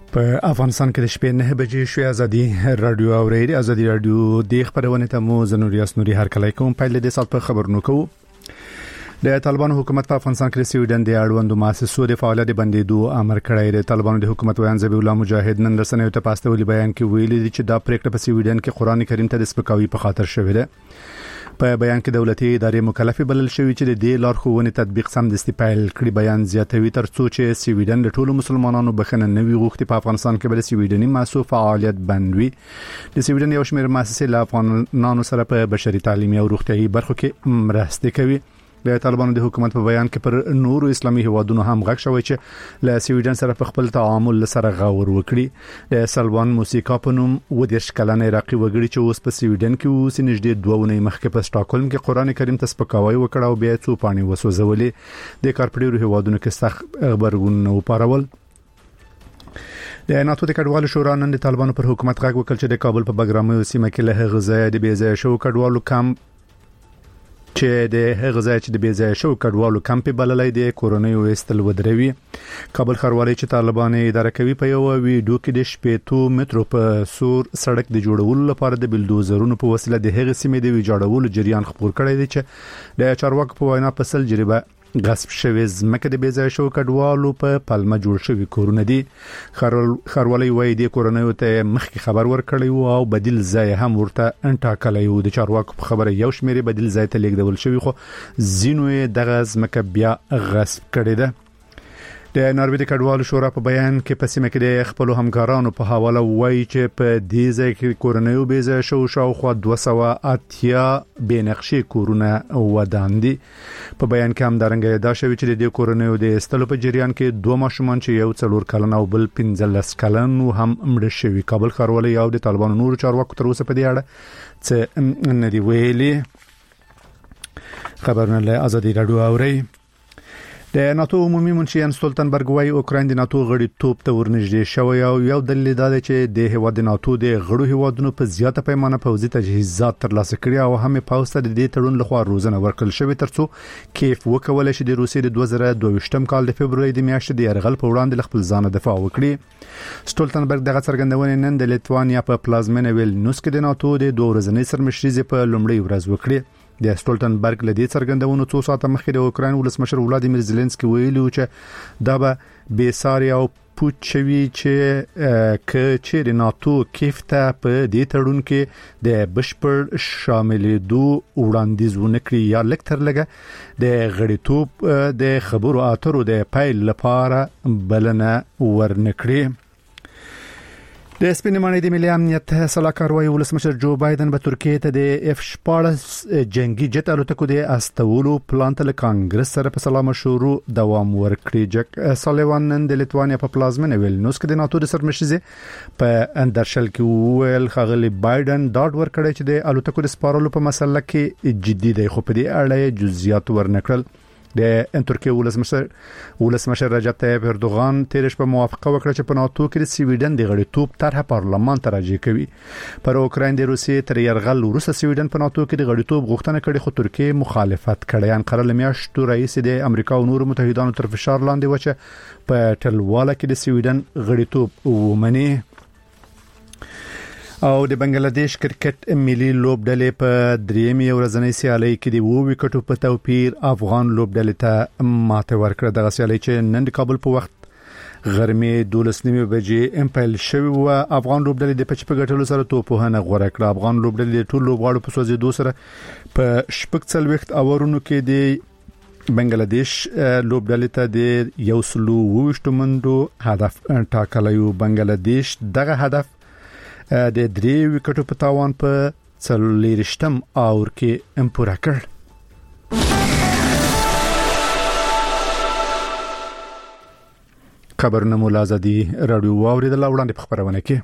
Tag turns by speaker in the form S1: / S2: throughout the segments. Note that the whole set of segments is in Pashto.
S1: په افغانستان کې د شپې 9 بجې شوې ازادي رادیو او ازادي رادیو د خبرونه ته مو زنوریاس نوري هر کله کوم پایله د سات په خبرونو کوو. د طالبان حکومت په افغانستان کې سویډن د اړوندو مؤسسو د فعالیت بندیدو امر کړی دی. طالبان د حکومت ویان ذبیح الله مجاهد نن رسنیو ته پاستولي بیان کې ویلي دي چې دا پریکړه په سویډن کې قرآن کریم ته د سپکاوي په خاطر شوې ده. په بیان کې دولتي ادارې مکلف بلل شوې چې د دې لارښوونې تطبیق سمدستي پیل کړي. بیان زیاتوي ترڅو چې سویډن د ټولو مسلمانانو بخنه نوي غوښتي په افغانستان کې بل سویډني مؤسسو فعالیت بند وي. د سویډن یو شمېر مؤسسې له افغانانو سره په بشري تعلیمي او روغتيایي برخو کې مرسته کوي. د طالبانو د حکومت په بیان کې پر نورو اسلامي هیوادونو هم غږ شوی چې له سویډن سره په خپل تعامل سره غور وکړي. د سلوان موسیقا په نوم ودیش کلن عراقي وګړي چې اوس په سویډن کې اوس نږدې 2 ونې مخکې په سټاکهولم کې قرآن کریم ته سپکاوی وکړ او بیا څو پانی وسوځولې. د کارپډیرو هیوادونو کې سخت خبرونه وپارول. د ناتو د کډوالو شورا نن د طالبانو پر حکومت غږ وکړ چې د کابل په بګرامي سیمه کې له غزا د بیځای شو کډوالو کم چې د غزا چې د بیځای شو کډوالو کمپ بللای دی کورونی وستل ودروي. کابل خروالي چې طالبان اداره کوي په یو ویډیو کې د 8 مترو په سور سړک د جوړولو لپاره د بلدوزرونو په وسیله د هغې سیمې د ویجاړولو جریان خبر کړی دی چې د چارواکو په وینا په سل جریبه غصب شوی زمکه د بیځای شو کډوالو په پلمه جوړ شوی کورونه دي. خروالي وایي د کورونی ته مخکې خبر ورکړی او بدیل ځای هم ورته انټاکلی و. د چارواکو په خبره یو شمېر بدیل ځای ته لیږدول شوی خو زینو دغه زمکه بیا غصب کړی ده. د ناروې د کډوالو شورا په بیان کې په سیمه کې د خپل همکارانو په حواله وایي چې په دې ځای کې کورنیو بیځای شو شاوخوا 280 بنقشې کورونه وداندي. په بیان کې هم درنګ دا شوی چې د کورنیو د استلو په جریان کې 2 ماشومان چې یو 4 کلن او بل 15 کلن هم مړ شوی. کابل خروالي او د طالبانو نور چارواکو تر اوسه په دې اړه څه نه دی ویلي. خبرونه له ازادي رادیو اوري. د ناتو عمومي منشي ان ستولتنبرګ وايي اوکراین د ناتو غړي توپ ته ورنږدې شوی او یو دلیل دا دی چې د هیواد ناتو د غړو هیوادونو په زیاته پیمانه پوځي تجهیزات ترلاسه کړي او هم پاوسټ د دې تړون لخوا روزنه ورکړل شوی ترڅو کیف وکول شي د روسیې د 2022 کال د فبراير د میاشتې د يرغل په وړاندې خپل ځان دفاع وکړي. ستولتنبرګ دغه څرګندونه نن د لیتوانیا په پلازمینه ویلنیوس کې د ناتو د 2 ورځنۍ سرمشري په لومړۍ ورځ وکړي. د ستولتنبرګ له دې څرګندونو 2 ساعته مخکې د اوکراین ولسمشر ولادیمیر زيلنسکي ویلي چې دا به بیساري او پوچوي چې د ناتو کیفته په دې تړون کې د بشپړ شاملېدو وړاندیزونه کړی یا لکتر لګه د غړیتوب د خبرو اترو د پایل لپاره بلنه ورنکړي. د سپینمنې د ملي امنیت سلاکار وایي ولسمشر جو بایدن به ترکیه ته د F-14 جنگي جت الوتکو د استولو پلان ته کانګرس سره په سلام شروع دوام ورکړي. جک سالیوان نن د لیتوانیا په پلازمینه ویلنیوس کې د ناتو د سرمشري په اندرشل کې ویل خغلی بایدن داډ ورکړي چې د الوتکو د سپارلو په مسله کې جدي دی خو په دې اړه جزئیات ورنکړل. د ترکیه ولسمشر رجب طیب اردوغان تیرش په موافقه وکړه چې په ناتو کې د سویډن د غړیتوب طرح پارلمان ته راجع کوي. پر اوکراین د روسیې تر يرغل وروسته سویډن په ناتو کې د غړیتوب غوښتنه کړې خو ترکیه مخالفت کړی. انقره لمیاشتو رئیس د امریکا او نورو متحدانو تر فشار لاندې و چې په ټلواله کې د سویډن غړیتوب ومني. او د بنگلاديش کرکټ ملي لوبډلې په درېمې ورځنۍ سیالۍ کې د 2 وکټو په توپیر افغان لوبډلې ته ماته ورکړه. دغه سیالۍ چې نن د کابل په وخت غرمې 12:30 بجې امپایل شوی و. افغان لوبډلې د پچ په ګټلو سره توپوهنه غوړه کړه. افغان لوبډلې ټول لوبغاړو په سوځېدو سره په شپږ اورونو کې د بنگلاديش لوبډلې ته د 120 منډو هدف ټاکلی و. بنگلاديش دغه هدف د 3 وکټو په تاوان په 40 اور کې پوره کړ. خبرونه مولا ازادي رادیو واوریدل وړاندې په خبرونه کې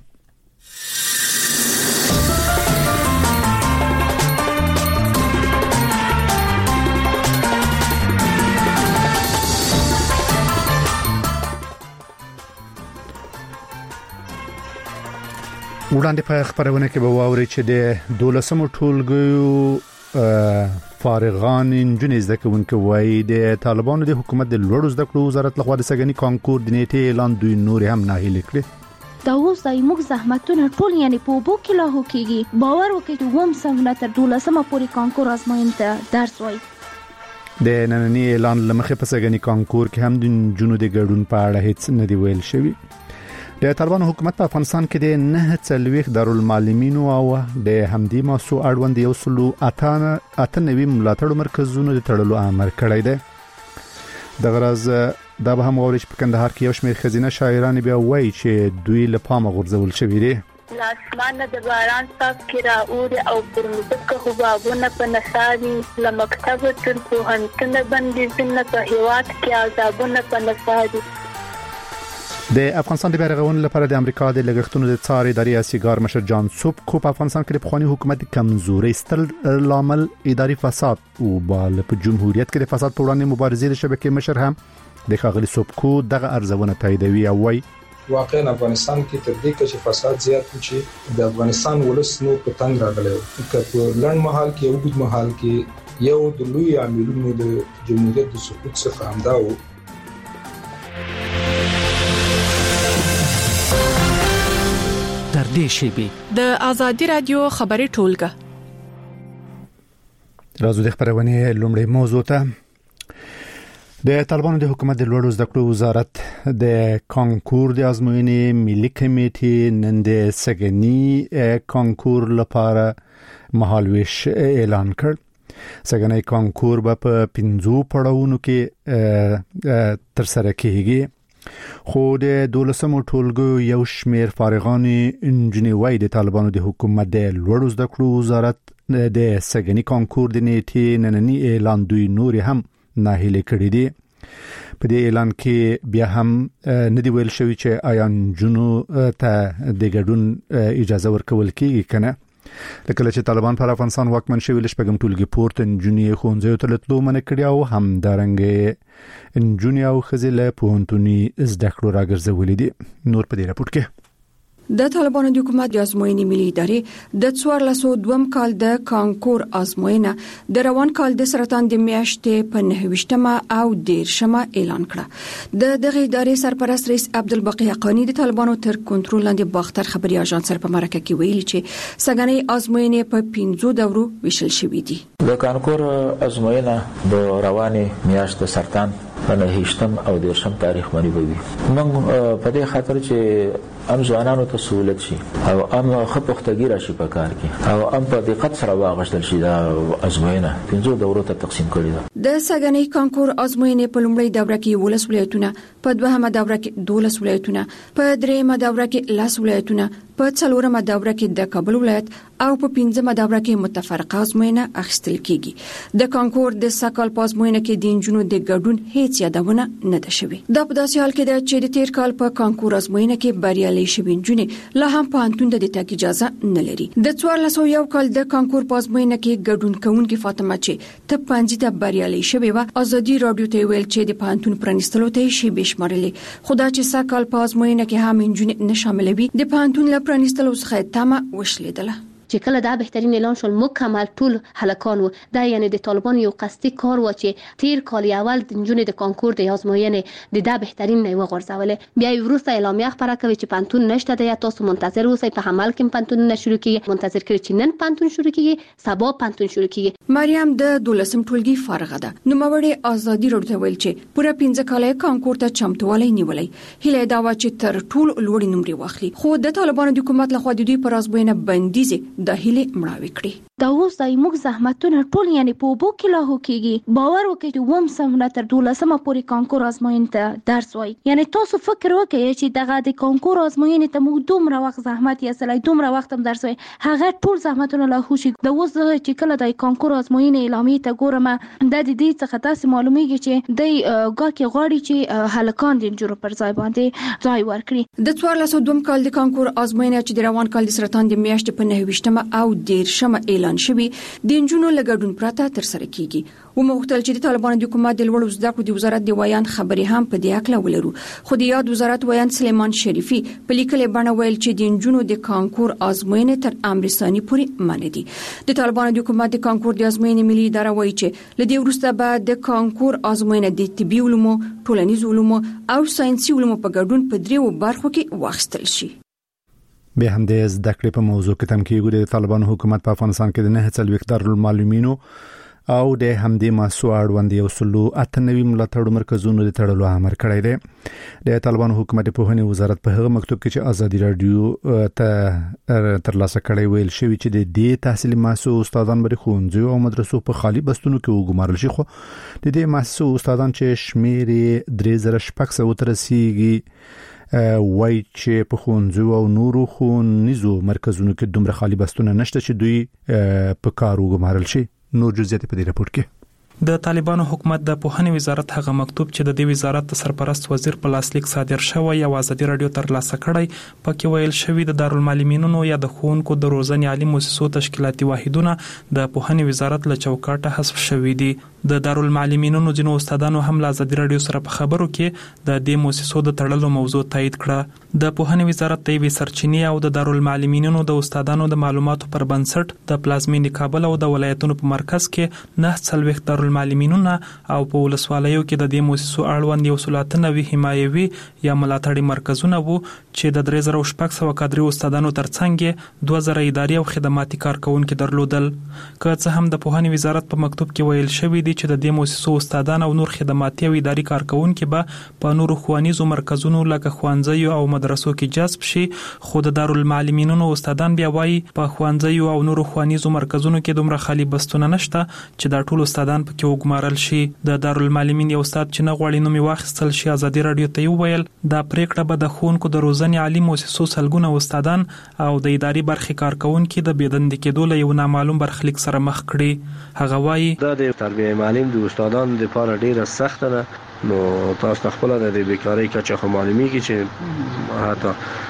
S1: وړاندې په خبرونه کې به واوري چې د 12 ټولګیو فارغان انجنیر زده کوونکو وایي د طالبانو د حکومت د لوړو زده کړو وزارت لخوا د سګنی کانکور د نیټې اعلان دوی نور هم ناهیلي کړی.
S2: دا اوس د موږ زحمتونه ټول یعنی په وبو کې لاهو کېږي. باور وکړئ چې وم څنګه تر 12مه پورې کانکور ازموینې ته درس وایي.
S1: د نننی اعلان لمخې په سګنی کانکور کې هم د جنونو د ګډون په اړه هیڅ نه دی ویل شوی. د طالبانو حکومت په افغانستان کې د 9 دارالمعلمین او د حمدی موضوع اړوند یو سلو اتنوي ملاتړ مرکزونو د تړلو امر کړی دی. د غرض دا به هم ورش په کندهار کې یو شمېر خزینه شاعران بیا وایي چې دوی له پامه غورځول شوی دي.
S3: لاسمان د باران صاحب کرا اور او پر مدکه حبابونه په نصابي لمکتب تر پوهنتون باندې زنه په هیواد کې عذابونه په نصابي.
S1: د افغانستان د بیرغون لپاره د امریکا د لګښتونو د څار اداري سیګار مشر جان سوب کو په افغانستان کې د پخوانی حکومت کمزوري ستل لامل اداري فساد او بل په جمهوریت کې د فساد په وړاندې مبارزې د شبکې مشر هم د ښاغلي سوب کو دغه ارزونه تاییدوي او وايي
S4: واقعا افغانستان کې تر دې چې فساد زیات و چې د افغانستان ولس نو په تنګ راغلی که په لړن محل کې او د محل کې یو د لوی عاملونو د جمهوریت د سقوط څخه همدا و.
S5: تر دې شی د ازادي رادیو خبري ټولګه
S1: راځو د خبرونه لومړی موضوع ته. د طالبانو د حکومت د لوړو زده کړو وزارت د کانکور د ازموینې ملي کمیټې نن د سګنی کانکور لپاره مهالويش اعلان کړ. سګنی کانکور په 15 پړاوونو کې تر سره کیږي. خو د 12مو ټولګو یو شمېر فارغان انجنیوي د طالبانو د حکومت د لوړو زده کړو وزارت د سګنی کانکور د نیټې نننی اعلان دوی نور هم ناهیله کړی دی. په دې اعلان کې بیا هم ندی ویل شوی چې آیا جنو ته د ګډون اجازه ورکول کیږي کنه. لکه چې طالبان پر افغانستان واکمن شوی لشپګم ټولګي پورت انجنیری خونځو ته لټلو من کړی او هم دارنګ انجنیری او خزله پونتونی زده کړو راګرځولې دي. نور په دې راپورټ کې
S6: د طالبانو د حکومت د ازموینې ملي ادارې د 1402 کال د کانکور ازموینه د روان کال د سرطان د میاشتې په 29مه او 10مه اعلان کړه. د دغه ادارې سرپرست رئیس عبدالباقی حقانی د طالبانو تر کنټرول لاندې باختر خبري اژانس سره په مرکه کې ویلي چې سګنی ازموینې په 15 دورو ویشل شوې دي.
S7: د کانکور ازموینه د رواني میاشت سرطان په 29 او 10 تاریخ باندې وي. موږ په دې خاطر چې ام ځوانانو ته سہولت شي او ام خپختګی راشي په کار کې او ام په دقت سره واغشتل شي دا ازموینه 15 دورو ته تقسیم کړي ده.
S6: د سګنی کانکور ازموینې په لومړی دوره کې 12 ولایتونه، په دوهمه دوره کې 12 ولایتونه، په دریمه دوره کې 10 ولایتونه، په څلورمه دوره کې د کابل ولایت او په پنځمه دوره کې متفرقه ازموینه اخیستل کیږي. د کانکور د سکهال په ازموینه کې د انجونو د ګډون هیڅ یادونه نه ده شوې. دا په داسې حال کې ده چې د تیر کال په کانکور ازموینه کې بریالي شوي انجونې لا هم په انتون د تګ اجازه نه لري. د 1401 کال د کانکور په ازموینه کې ګډون کوونکې فاطمه چې ته پنځه ته بریالي شوې و ازادي رادیو ته ویل چې د پانتون پرانستلو ته شی بشمارلې. خدا چې سکهال په ازموینه کې هم انجونې نه شاملوي د پانتون پرانستلو څخه تمه وشلیدله.
S8: چې کله دا بهترین اعلان شول مکمل ټول هلکان وو. دا یعنی د طالبان یو قصدي کار و چې تیر کال اول د جنونو د کانکور د ازموینې د بهترین نه وغورځول. بیا وروسته اعلامیه خبره کوي چې پانتون نشته د تاسو منتظر اوسئ په عمل کې پانتون نه شروع کیږي. منتظر کړئ چې نن پانتون شروع کیږي سبا پانتون شروع کیږي.
S6: مریم د 12 ټولګي فارغه ده. نو موري ازادي رادیو ویل چې پوره 15 کال کانکور ته چمتووالی نیولې. هله دا و چې تر ټول لوړ نمرې واخلي. خو د طالبانو د حکومت لخوا د دوی پر ازموینه بندیز د هله مړاوي کړی.
S2: دا اوس د موږ زحمتونه ټول یعنی په وبو کې لاهو کیږي. باور وکړئ چې وم سم تر 12مه پورې کانکور ازموینې ته درس وایي. یعنی تاسو فکر وکړئ چې دغه د کانکور ازموینې ته موږ دومره وخت زحمت یې سلای دومره وخت هم درس وایي. هغه ټول زحمتونه لاهو شي. دا اوس چې کله د کانکور ازموینې اعلامیه ته ګورم د دې څخه تاسو معلومیږي چې د ګاکي غاړي چې هلکان د جوړ پر ځای باندې ځای ورکړي.
S6: د 1402 کال د کانکور ازموینه چې د روان کال د سرطان د میاشتې په 29مه او 10مه اعلان شوی د انجونو لګډون پراته تر سره کیږي. و مختل چې د طالبانو د حکومت د لوړو زده کړو د وزارت د ویان خبري هم په دې اړه ولرو. خو د یاد وزارت ویان سلیمان شریفي په لیکلې بڼه ویل چې د انجونو د کانکور ازموینې تر امر ثاني پورې منع دي. د طالبانو د حکومت د کانکور د ازموینې ملي اداره وایي چې لدې وروسته به د کانکور ازموینه د طبي علومو، ټولنیز علومو او ساينسي علومو په ګډون په دریو برخو کې واخیستل شي.
S1: به همدې زده کړې په موضوع کې تمکیږي د طالبانو حکومت په افغانستان کې د 9 دارالمعلمینو او د همدې مسو اړوند یو سلو 98 ملاتړ مرکزونو د تړلو امر کړی دی. د طالبانو حکومت په هغه وزارت په هغه مکتوب کې چې ازادي رادیو ته ترلاسه کړی ویل شوی چې د دې تحصیلي مسو استادان بری خوندې او مدرسو په خالی بستونو کې وګمارل شي، خو د دې مسو استادان چې شمیر 3600 تر رسیدي وای چې په خوندې او نورو خونیزو مرکزونو کې دومره خالی بستونه نشته چې دوی په کار وګمارل شي. نور جزئیات په دې راپور کې
S9: د طالبانو حکومت د پوهنې وزارت هغه مکتوب چې د دې وزارت سرپرست وزیر په لاسلیک صادر شوی او ازادي رادیو ترلاسه کړی پکې ویل شوی د دارالمعلمینونو یا د ښوونکو د روزنې عالی مؤسسو تشکیلاتي واحدونه د پوهنې وزارت له چوکاټه حذف شوی دي. د دارالمعلمینونو ځینو استادانو هم له ازادي رادیو سره په خبرو کې د دې مؤسسو د تړلو موضوع تایید کړه. د پوهنې وزارت د وی سرچینې او د دارالمعلمینونو د استادانو د معلوماتو پر بنسټ د پلازمینې کابل او د ولایتونو په مرکز کې 9 دارالمعلمینونه او په ولسوالیو کې د دې مؤسسو اړوند یو سلطنه حمایوي یا ملاتړي مرکزونه وو چې د 3600 کادري استادانو ترڅنګ 2000 اداري او خدماتي کارکونکو درلودل. که څه هم د پوهنې وزارت په مکتوب کې ویل شوی دی چې د دې مؤسسو استادان او نور خدماتي او اداري کارکونکو به په نورو ښوونیزو مرکزونو لکه ښوونځي او مدرسو کې جذب شي، خو د دارالمعلمینونو استادان بیا وایي په ښوونځي او نورو ښوونیزو مرکزونو کې دومره خالی بستونه نشته چې دا ټول استادان پکې وګمارل شي. د دارالمعلمین یو استاد چې نه غواړي نوم واخیستل شي ازادي رادیو ته ویل دا پریکړه به د ښوونکو د روزنې عالی مؤسسو سلګونه استادان او د اداري برخې کارکونکو د بيدند کېدو له یو نامعلوم برخلیک سره مخ کړي. هغه وایي
S10: دا د تربیه معلم د استادانو لپاره ډیره سخته ده. نو تاسو خپل د بیکاری کچه خو معلومیږي چې حتی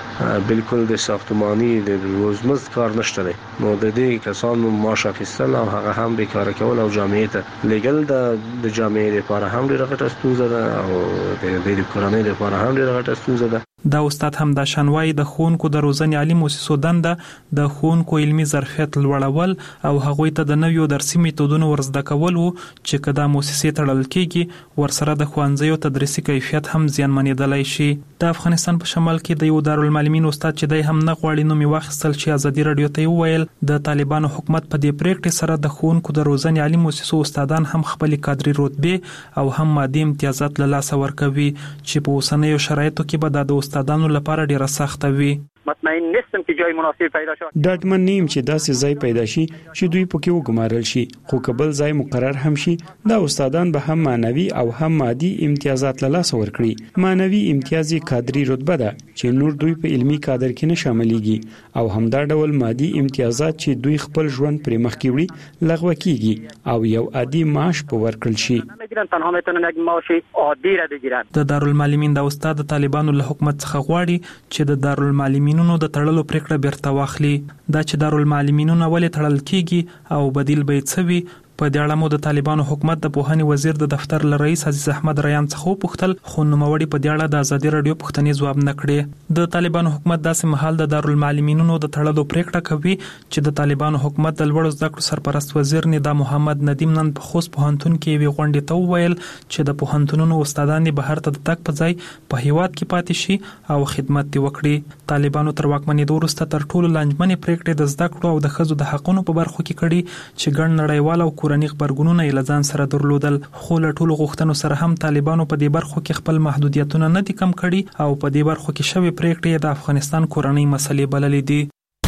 S10: بالکل د ساختماني د روزمز کار نشته. نو د دې کسانو معاش اخیستل او هغه هم بیکاره کول او جامعې ته لګل د جامعې لپاره هم ډیره غټه ستونزه ده او د دې کورنۍ لپاره هم ډیره غټه ستونزه ده.
S9: دا استاد هم د شنوای د ښوونکو د روزنې عالی مؤسسو دنده د ښوونکو علمي ظرفیت لوړول او هغوی ته د نویو درسي میتودونو ورزده کول وو چې کدا مؤسسې تړل کېږي ورسره د ښوونځیو تدریسي کیفیت هم زیانمنېدلای شي. د افغانستان په شمال کې د یو دارالمعلمین استاد چې دای هم نه غواړي نوم واخیستل شي ازادي رادیو ته ویل د طالبانو حکومت په دې پریکړې سره د ښوونکو د روزنې عالی مؤسسو استادان هم خپل کادري رتبه او هم مادي امتیازات له لاسه ورکوي چې په اوسنیو شرایطو کې به د استادانو لپاره ډیره سخته وي.
S11: مطمئن نیستم چې جای مناسب پیدا شي.
S12: ډاډمن نیم چې داسې ځای پیدا شي چې دوی پکې وګمارل شي، خو کبل ځای مقرر هم شي دا استادان به هم معنوي او هم مادي امتیازات له لاسه ورکړي. معنوي امتیاز کادري رتبه ده چې نور دوی په علمي کادر کې نه شاملېږي او همدا ډول مادي امتیازات چې دوی خپل ژوند پرې مخ کې وړي لغوه کیږي او یو عادي معاش په ورکړل شي.
S11: تنها میتونن یک معاش عادی را بگیرن.
S9: د دارالمعلمین د استاد طالبانو له حکومت څخه غواړي چې د دارالمعلمینونو د تړلو پریکړه بیرته واخلي. دا چې دارالمعلمینونه ولې تړل کیږي او بدیل به څه وي په دې اړه مو د طالبانو حکومت د پوهنې وزیر د دفتر له رئیس عزیز احمد ریان څخه وپوښتل، خو نوموړي په دې اړه د ازادي رادیو پوښتنې ځواب نه کړی. د طالبانو حکومت داسې مهال د دارالمعلمینونو د تړلو پریکړه کوي چې د طالبانو حکومت د لوړ زده کړو سرپرست وزیر ندا محمد ندیم نن په خوست پوهنتون کې وی غونډه ته ویل چې د پوهنتونونو استادان بهر ته د تک په ځای په هیواد کې پاتې شي او خدمت وکړي. طالبانو تر واکمنۍ وروسته تر ټولو لنجمنې پریکړې د زده کړو او د ښځو د حقوقو په برخو کې کړي چې ګڼ نړیوال او کورنۍ خبرګونونه یې لزان سره درلودل، خو له ټولو غوښتنو سره هم طالبانو په دې برخو کې خپل محدودیتونه نه دي کم کړي او په دې برخو کې شوی پریکړې د افغانستان کورنۍ مسلې بللې دي.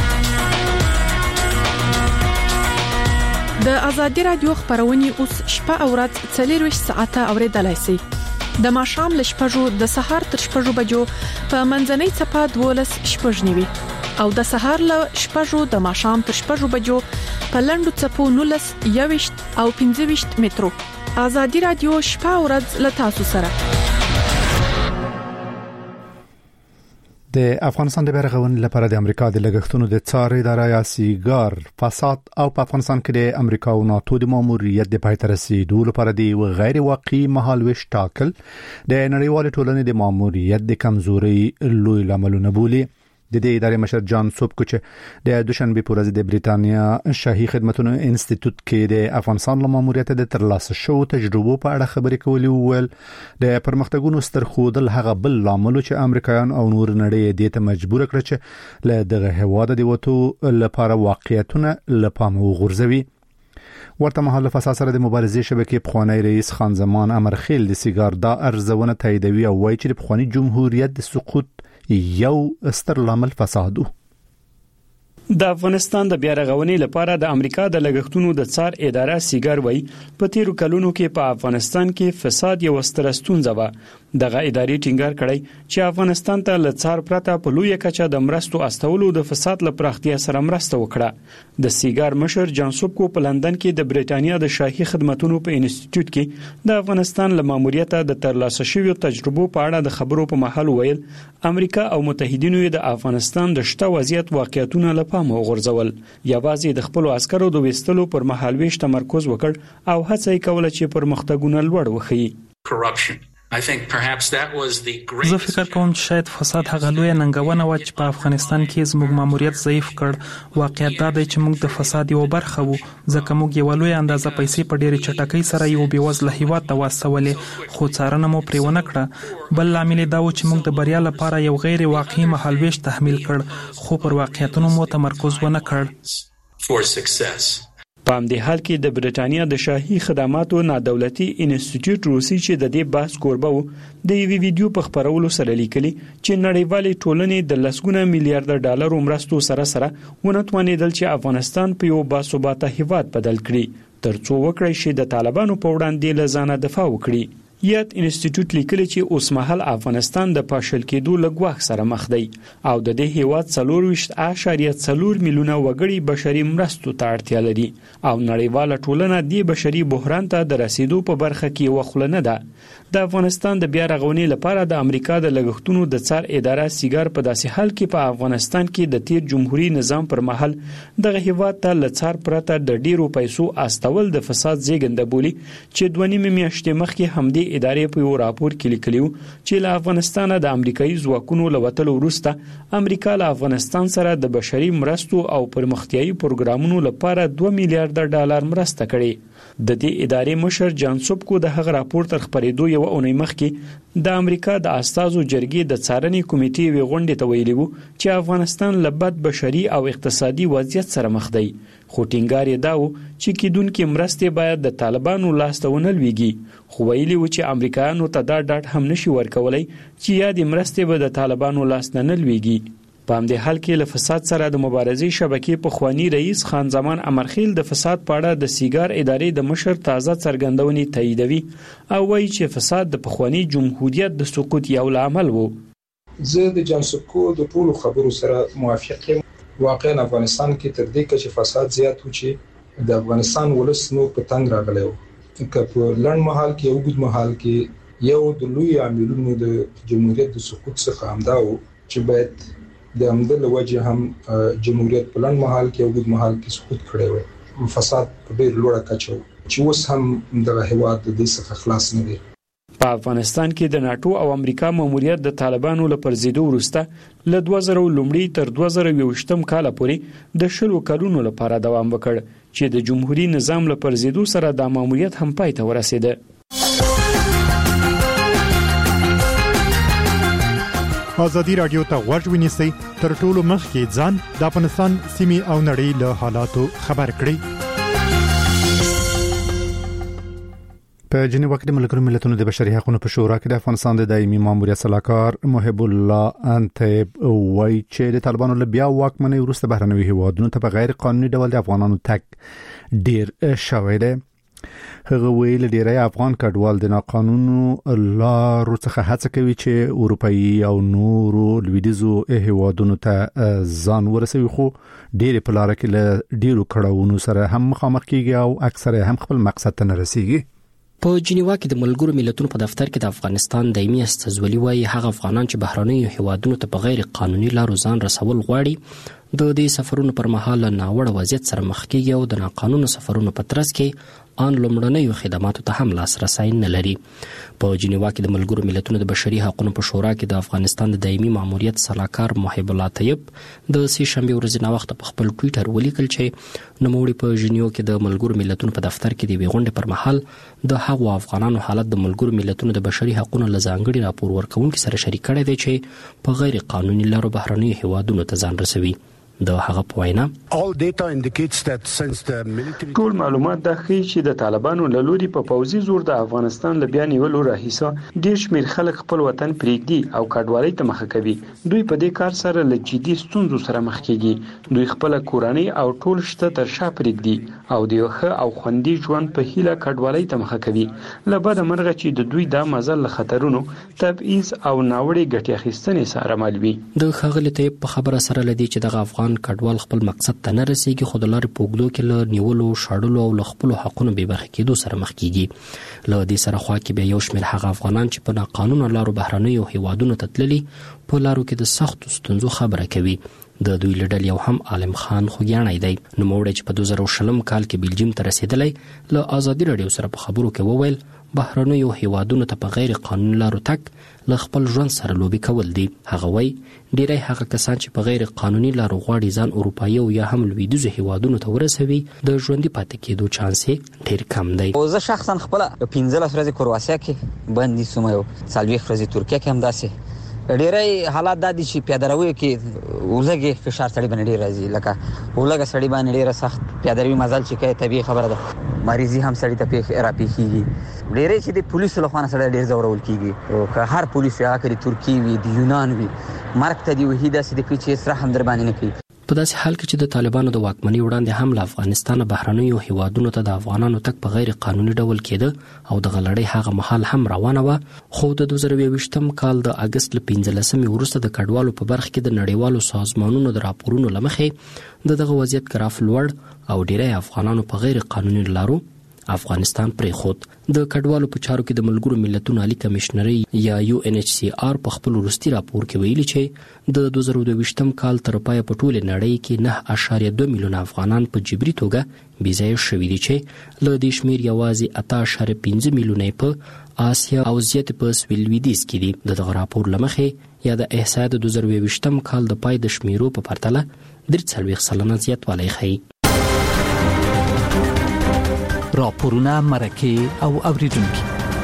S5: د ازادي رادیو خبرونه اوس شپه او ورځ 24 ساعته اوریدلای شئ. د ماښام ل شپږو د سهار تر شپږو بجو په منځنۍ صفه 12:09 او د سهار ل شپږو د ماښام تر شپږو بجو په لندو صفو 19 او 15 مترو. ازادي رادیو شپه او ورځ ل تاسو سره.
S1: د افغانستان د بیرغونې لپاره د امریکا د لګښتونو د څار اداره یا سیګار فساد او په افغانستان کې د امریکا او ناتو د ماموریت د پای ته رسیدو لپاره د غیر واقعي مهالويش ټاکل د نړیوال ټولنې د ماموریت د کمزوري لوی لاملونه بولي. د دې ادارې مشر جان سوبکو چې د دوشنبه په ورځ د بریتانیا شاهي خدماتو انسټیټیوټ کې د افغانستان له ماموریت د ترلاسه شو تجربو په اړه خبرې کولې ول د پرمختګونو سترخودل هغه بل لامل چې امریکایان او نور نړۍ د ته مجبور کړ چې له دغه هواد د وټو لپاره واقعیتونه لپاره وغورځوي. ورته مهال فساد سره د مبارزې شبکې پخوانی رئیس خان زمان امرخیل د سیګار دا ارزونه تاییدوي او وایي چې د پخوانی جمهوریت د سقوط یو ستر لامل فساد و.
S12: د افغانستان د بیا رغونې لپاره د امریکا د لګښتونو د څار اداره سیګار وای په تیرو کلونو کې په افغانستان کې فساد یو ستر ستونزه و. دغه ادارې ټینګار کړی چې افغانستان ته ل څار پرته په لوی کچه د مرستو استولو د فساد لپاره سره مرسته وکړه. د سیګار مشر جان سوبکو په لندن کې د بریټانیا د شاهي خدماتو په انسټیټیوټ کې د افغانستان له ماموریت د ترلاسه شویو تجربو په اړه د خبرو په محل ویل امریکا او متحدینو د افغانستان د شته وضعیت واقعیتونه لپاره وغورځول. یوازې د خپل عسکرو د وستلو پر مهال ویش تمرکز وکړ او هڅه یې کوله چې پرمختګونه لوړ وښیي.
S9: زه فکر کوم چې شاید فساد هغه لوی ننګونه و چې په افغانستان کې زموږ ماموریت ضعیف کړ. واقعیت دا دی چې موږ د فساد یو برخه وو ځکه موږ یو لوی اندازه پیسې په ډېرې چټکۍ سره یو بېوزله هیواد ته واستولې خو څارنه مو پرې ونه کړه. بل لامل دا و چې موږ د بریا لپاره یو غیر واقعي مهالويش تحمیل کړ خو پر واقعیتونو مو تمرکز ونه کړ.
S12: په همدې حال کې د بریټانیا د شاهي خدماتو نادولتي انسټیټیوټ روسي چې د دې بحث کوربه و د یوې ویډیو په خبرولو سره لیکلي چې نړیوالې ټولنې د لسګونه میلیارډ ډالرو مرستو سره ونه توانېدل چې افغانستان په یو باثباته هیواد بدل کړي ترڅو وکړي چې د طالبانو په وړاندې له ځانه دفاع وکړي. یاد انسټیټیوټ لیکلی چې اوس مهال افغانستان د پاشل کېدو لګواخ سره مخ دی او د دې هیواد 4.4 میلیونه وګړي بشري مرستو ته اړتیا لري او نړیواله ټولنه د بشري بحران ته د رسیدو په برخه کې وخلنه ده. د افغانستان د بیا رغونې لپاره د امریکا د لګښتونو د څار اداره سیګار په داسې حال کې په افغانستان کې د تیر جمهوریت نظام پر مهال دغه هیواد ته ل څار پرته د ډیرو پیسو استول د فساد زیږنده بولی چې 2.5 میاشتې مخکې همدې ادارې په یو راپور کې لیکلیو چې له افغانستان د امریکایي ځواکونو له وتلو وروسته امریکا له افغانستان سره د بشري مرستو او پرمختیايي پروګرامونو لپاره 2 میلیارډ ډالر مرسته کړې. د دې ادارې مشر جان سوبکو د هغه راپور تر خبرېدو یو اونۍ مخکې د امریکا د استازو جرګې د څارنې کمیټې وی غونډې ته ویلي وو چې افغانستان له بد بشري او اقتصادي وضعیت سره مخ دی خو ټینګار یې دا و چې کیدونکې مرستې باید د طالبانو لاس ته ونه لویږي. خو ویلي و چې امریکایانو ته دا ډاډ هم نشي ورکولای چې یا د مرستې به د طالبانو لاس نه لویږي. په همدې حال کې له فساد سره د مبارزې شبکې پخوانی رئیس خان زمان امرخیل د فساد په اړه د سیګار ادارې د مشر تازه څرګندونې تاییدوي او وایي چې فساد د پخوانی جمهوریت د سقوط یو لامل و.
S4: زه د جان سوبکو د ټولو خبرو سره موافق یم. واقعا افغانستان کې تر دې چې فساد زیات و چې د افغانستان ولس نو په تنګ راغلی و. که په لنډ مهال کې او اوږد مهال کې یو د لوی عاملونو د جمهوریت د سقوط څخه همدا و چې باید د همدل وجه هم جمهوریت په لنډ مهال کې او اوږد مهال کې سقوط کړی و. فساد په ډېر لوړه کچه و چې اوس هم دغه هیواد د دې څخه خلاص نه دی.
S12: په افغانستان کې د ناتو او امریکا ماموریت د طالبانو له پرځېدو وروسته له 2000 لومړی تر 2020 کال پورې د 10 کلونو لپاره دوام وکړ چې د جمهوریت نظام له پرځېدو سره د ماموریت هم پای ته ورسېده.
S13: ازادي رادیو ته غوږ ونیسئ تر ټولو مخکې ځان د افغانستان سیمې او نړۍ له حالاتو خبر کړئ.
S1: په جنیوا کې د ملګرو ملتونو د بشري حقوقو په شورا کې د افغانستان د دایمي ماموریت سلاکار محب الله انتب وایي چې د طالبانو له بیا واکمنۍ وروسته بهرنیو هیوادونو ته په غیر قانوني ډول د افغانانو تګ ډیر شوی دی. هغه ویل ډیری افغان کډوال د ناقانونو لارو څخه هڅه کوي چې اروپאי او نورو لویدیزو هیوادونو ته ځان ورسوي خو ډیر په لار کې له ډیرو کړهونو سره هم مخامخ کیږي او اکثره هم خپل مقصد ته نه رسیږي.
S14: په جنیوا کې د ملګرو ملتونو په دفتر کې د افغانستان دایمي استازولي وايي هغه افغانان چې بهرنیو هیوادونو ته په غیر قانوني لارو ځان رسول غواړي د دې سفرونو پر مهال ناوړه وضعیت سره مخ کیږي او د ناقانونه سفرونو په ترڅ کې ان لومړنیو خدماتو ته هم لاسرسی نه لري. په جنیوا کې د ملګرو ملتونو د بشري حقوقو په شورا کې د افغانستان د دایمي ماموریت سلاکار محب الله طیب د سې شنبه ورځ نه وخت په خپل ټوئیټر ولیکل چې نوموړي په جنیوا کې د ملګرو ملتونو په دفتر کې د ویغونډې پر مهال د هغو افغانانو حالت د ملګرو ملتونو د بشري حقوقو لزانګړي راپور ورکونکو سره شریک کړی دی چې په غیر قانوني لارو بهرنیو هیوادونو ته ځان رسوي. د هغه په وینا
S12: ټول معلومات دا ښیي چې د طالبانو له لوري په پوځي زور د افغانستان له بیا نیولو راهیسه ډېر شمېر خلک خپل وطن پرېږدي او کډوالۍ ته مخه کوي. دوی په دې کار سره له جدي ستونزو سره مخ کیږي. دوی خپل کورنۍ او ټول شته تر شا پرېږدي او د یو ښه او خوندي ژوند په هیله کډوالۍ ته مخه کوي. له بده مرغه چې د دوی دا مزل له خطرونو، تبعیض او ناوړه ګټې اخیستنې سره مل وي.
S14: د ښاغلي طیب په خبره سره لدی چې د افغان کډوال خپل مقصد ته نه رسیږي، خو د لارې په اوږدو کې له نیولو، شړلو او له خپلو حقونو بې برخې کېدو سره مخ کیږي. له دې سره خوا کې بیا یو شمېر هغه افغانان چې په ناقانونه لارو بهرنیو هیوادونو ته تللي په لارو کې د سختو ستونزو خبره کوي. د دوی له ډلې یو هم عالم خان خوګیاڼی دی. نوموړی چې په 2020 کال کې بیلجیم ته رسېدلی، له ازادي راډیو سره په خبرو کې وویل بهرنیو هیوادونو ته په غیر قانوني لارو تک له خپل ژوند سره لوبي کول دي. هغه وایي ډیری هغه کسان چې په غیر قانوني لارو غواړي ځان اروپایي او یا هم لویدیځو هیوادونو ته ورسوي، د ژوندي پاتې کېدو چانس یې ډیر کم دی.
S15: زه شخصا خپل 15 ورځې کرواسیا کې باندې سوم، یو 40 ورځې ترکیه کې هم داسې ډیری حالات د دې چې پیادهروي کې ولګي فشار سړی باندې ډیر راځي، لکه ولګه سړی باندې ډیر سخت پیادهروي مزل چې کوي طبيعي خبره ده، مریضي هم سړی ته راپېږي. ډیری چې د پولیسو له خوا سره ډیر زورول کیږي، او که هر پولیس یا کړي ترکی وي، د یونان وي، مرګ ته دی وحیده سي د چې سره هم در باندې نه کوي.
S14: په داسې حال کې چې د طالبانو د واکمنۍ وړاندې هم له افغانستان بهرنیو هیوادونو ته د افغانانو تک په غیر قانوني ډول کېده او د غلړۍ هغه مهال هم روانه وه، خو د 2020 کال د اگست له 15 وروسته د کډوالو په برخه کې د نړیوالو سازمانونو د راپورونو له مخې دغه وضعیت ګراف لوړ او ډیری افغانانو په غیر قانوني لارو افغانستان پرېښود. د کډوالو په چارو کې د ملګرو ملتونو عالی کمشنري یا UNHCR په خپل وروستي راپور کې ویلي چې د 2022 کال تر پایه په ټوله نړۍ کې 9.2 میلیون افغانان په جبري توګه بېځایه شوي دي، چې له دې شمېر یوازې 8.5 میلیون په آسیا او زیات په سویل لویدیځ کې دي. د دغه راپور له مخې یا د احصایې د 2022 کال د پای د شمیرو په پرتله 43% زیاتوالی ښیي.
S16: راپورونه، مرکه او اوریدونکي.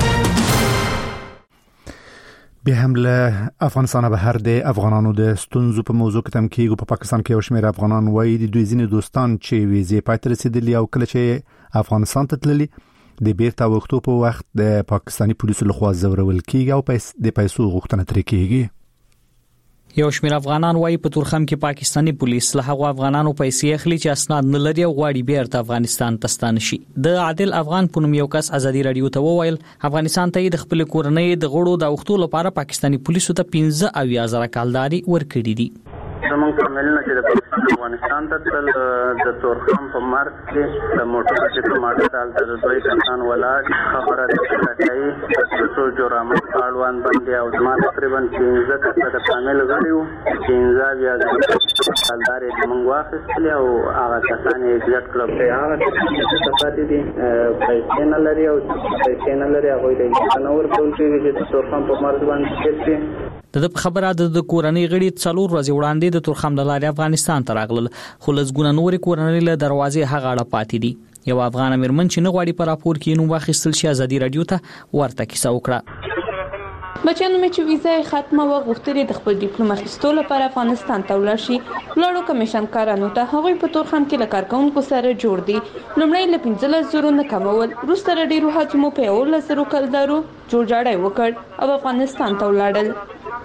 S1: به هم له افغانستان بهر د افغانانو د ستونزو په موضوع کې تم کېږي. په پاکستان کې یو شمېر افغانان وایي د دوی ځینې دوستان چې ویزې پای ته رسېدلي او کله چې افغانستان ته تللي د بیرته وختو په وخت د پاکستاني پولیسو لخوا ځورول کېږي او د پیسو غوښتنه ترې کېږي.
S17: یو شمېر افغانان وایي په تورخم کې پاکستاني پولیس له هغو افغانانو پیسې اخلي چې اسناد نه لري او غواړي بیرته افغانستان ته ستانه شي. د عادل افغان په نوم یو کس ازادي راډیو ته وویل افغانستان ته د خپل کورنۍ د غړو د وختو لپاره پاکستاني پولیسو ته 15,000 کالداري ورکړي دي.
S18: زمونږ فامیلونه چې د پاکستان افغانستان ته تل د تورخم په مرګ کې د موټر چې کومه دالته د دوی کسان ولاړ خبره کوي د څو جرامو اړوند باندې او زما تقریبا 15 کسه د فامیل غړي وو، 15,000 کالداري موږ واخیستل او هغه کسان یې ځټ کړل. هغه چې پاتې دي پیسې نه لري او پیسې نه لري هغه د نور ټول چې د تورخم په مرګ باندې کې
S17: د خبره د کورنۍ غړي 4 ورځې وړاندې د تورخم د لارې افغانستان ته راغلل، خو لږ نورې کورنۍ له دروازې هغه اړه پاتې دي. یو افغان امرمن چې نه غواړي په راپور کې نوم واخیستل شي ازادي راډیو ته ورته کیسه وکړه.
S19: بچیانو مې چې ویزه ختمه و غوښتلې د خپل ډیپلوم اخیستو لپاره افغانستان ته ولاړ شي. ولاړو کمیشن کارانو ته هغوی په تورخم کې له کارکونکو سره جوړ دي. لومړی له 15,000 نه کمول، وروسته له ډیرو حاکمو په 11,000 کلدارو جوړجاړی وکړ او افغانستان ته ولاړل.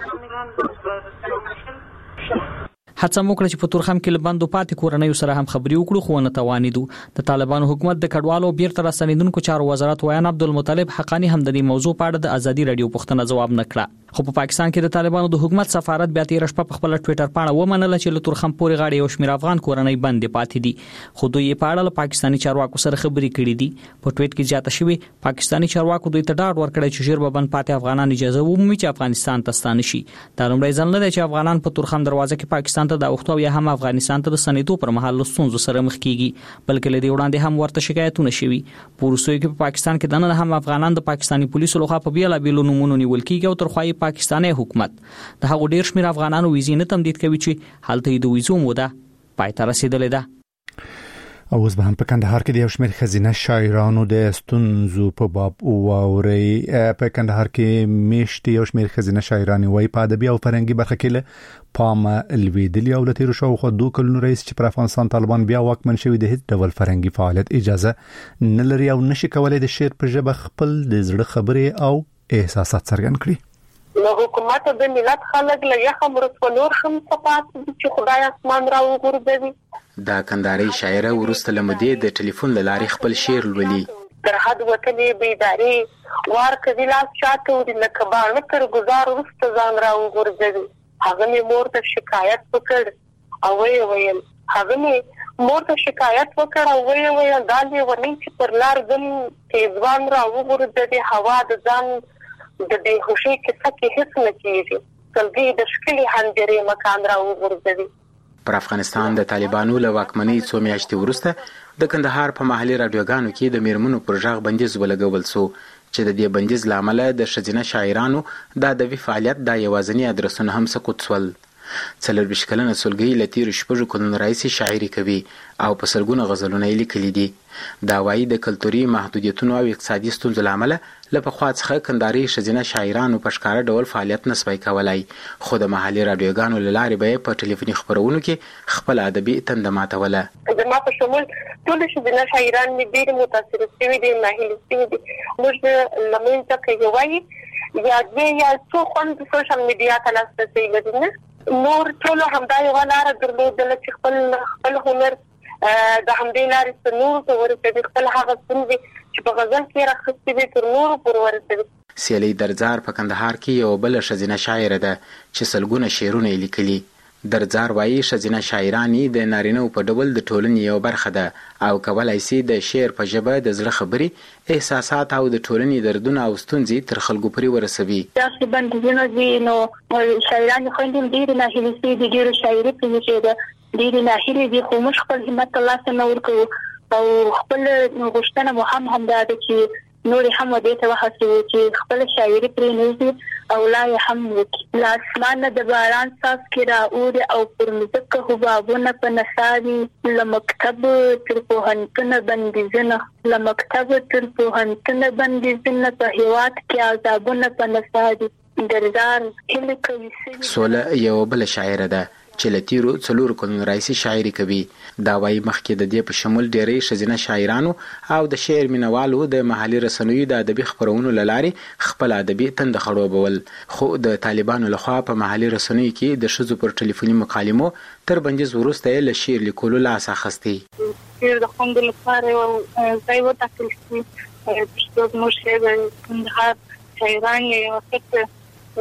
S17: هڅه وکړه چې په تورخم کې لبندو پاتې کورنۍ سره هم خبري وکړو، خو نه توانیدو. د طالبانو حکومت د کډوالو بیرته راستنیدونکو چارو وزارت ویان عبدالمطلب حقانی هم د دې موضوع په اړه د ازادي راډیو پوښتنه ځواب نکړه. خو په پاکستان کې د طالبانو د حکومت سفارت بیا تیر شپه په خپل ټوئیټر باندې ومنله چې له تورخم پورې غاړي یو شمېر افغان کورنۍ بندي پاتې دي. خو دوی په اړه له پاکستاني چارواکو سره خبرې کړې دي. په ټوئیټ کې زیاته شوی پاکستاني چارواکو دوی ته ډاډ ورکړی چې ژر به بند پاتې افغانان اجازه ومومي چې افغانستان ته ستانه شي. دا لومړی ځل نه دی چې افغانان په تورخم دروازه کې پاکستان ته د اوښتو یا هم افغانستان ته د سنېدو پر مهال له ستونزو سره مخ کیږي، بلکې له دې وړاندې هم ورته شکایتونه شوي. په وروستیو کې په پاکستان کې دننه هم افغانان د پاکستاني پولیسو لخوا په بیلابیلو نومونو نیول کیږي او ترخوایي پاکستاني حکومت د هغو ډیر شمېر افغانانو ویزې نه تمدید کوي چې هلته د ویزو موده پای ته رسیدلې ده.
S1: او اوس به هم په کندهار کې د یو شمېر ښځینه شاعرانو د ستونزو په باب واوري. په کندهار کې میشتې یو شمېر ښځینه شاعرانې وایي په ادبي او فرهنګي برخه کې له پامه لوېدلي او له تېرو شاوخوا 2 کلونو راهیسې چې پر افغانستان طالبان بیا واکمن شوي د هیڅ ډول فرهنګي فعالیت اجازه نه لري او نشي کولی د شعر په ژبه خپل د زړه خبرې او احساسات څرګند کړي.
S20: نو حکومت د ملت خلک له یخم رسولور هم صفات چې خدای اسمان را وګرځوي.
S21: دا کندهاري شاعره ورسته لمدې د ټلیفون لارې خپل شعر لولي.
S20: تر حد وتلې بيداری وار کدي لاس چاته ودی لکه باندې تر گزار ورسته ځان را وګرځوي. هغه می مور ته شکایت وکړ او ویل هغه می مور ته شکایت وکړ او ویل دالې ونی چې پر لار دم تیزوان را وګرځوي. هوا د ځان د دې خوشي کې څه هیڅ نه کیږي. کلګي د شکلي هنجرې مکان را وګرځوي.
S21: پر افغانستان د طالبانو له واکمنۍ څو میاشتې وروسته د کندهار په محلي رادیوګانو کې د میرمنو پر ژغ بندیز ولګول شو چې د دې بندیز لامل د ښځینه شاعرانو د ادبي فعالیت د یوازینی ادرسونه هم سقوط شول. 40 کلنه سولګي له تیر 6 کلونو راهیسې شاعري کوي او په سلګونه غزلونه لیکلي دي. دا وايي د کلتوري محدودیتونو او اقتصادي ستونزو لامل له پخوا څخه کندهاري ښځینه شاعرانو په ښکاره ډول فعالیت نسوي کولای، خو د محلي رادیوګانو له لارې به په ټلیفوني خبرونو کې خپل ادبي تنده ماتوله.
S20: زما په شمول ټول ښځینه شاعران مې ډېر متاثر شوي دي، ناهیلي شوي دي. موږ لمن ته کوي وایي یا دې یا څو خوند سوشل میډیا ته لاسرسي لري. نور ټول همدا یو لاره درلودل چې خپل هنر د همدې لارې نور ته ورسېږي، خپل هغه څنګه چې په غزل کې راخستې وي تر نور پورې ورسېږي.
S21: سیالي درزار په کندهار کې یو بل ښځینه شاعره ده چې سلګونه شعرونه لیکلي. درزار وايي ښځینه شاعرانې د نارینه په ډول د ټولنې یو برخه ده او کولای شي د شعر په ژبه د زړه خبرې، احساسات او د ټولنې دردونه او ستونزې تر خلکو پورې ورسوي.
S3: تاسو باندې دي نو شاعران خوندې ډېر ناهیلي دي، ډېر شاعري پرې ده، ډېر ناهیلي دي، خو موږ خپل همت الله سره ورکو او خپل غوښتنه مو هم دا ده چې نور هم دې ته وحاسبو چې خپل شاعري پرې نه او لا هم وکړي. لا اسمان د باران ساس کې را اوري او پر مځکه حبابونه په نساري، له مکتب تر پوهنتونه بندیزونه، له مکتب تر پوهنتونه بندیزونه، په هیواد کې عذابونه په نساري. درزار هله کوي
S21: سوله یو بل شاعره ده چې له تیرو 4 کلونو راهیسې شاعري کوي. دا وايي مخکې د دې په شمول ډېری ښځینه شاعرانو او د شعر مینوالو د محلي رسنیو د ادبي خبرونو له لارې خپل ادبي تنده خړوبول، خو د طالبانو لخوا په محلي رسنیو کې د ښځو پر ټلیفوني مکالمو تر بندیز وروسته له شعر لیکلو لاس اخیستی.
S3: شعر د خوند لپاره او ځای وټاکل شي چې موږ شعر کندهار شاعران یې وخت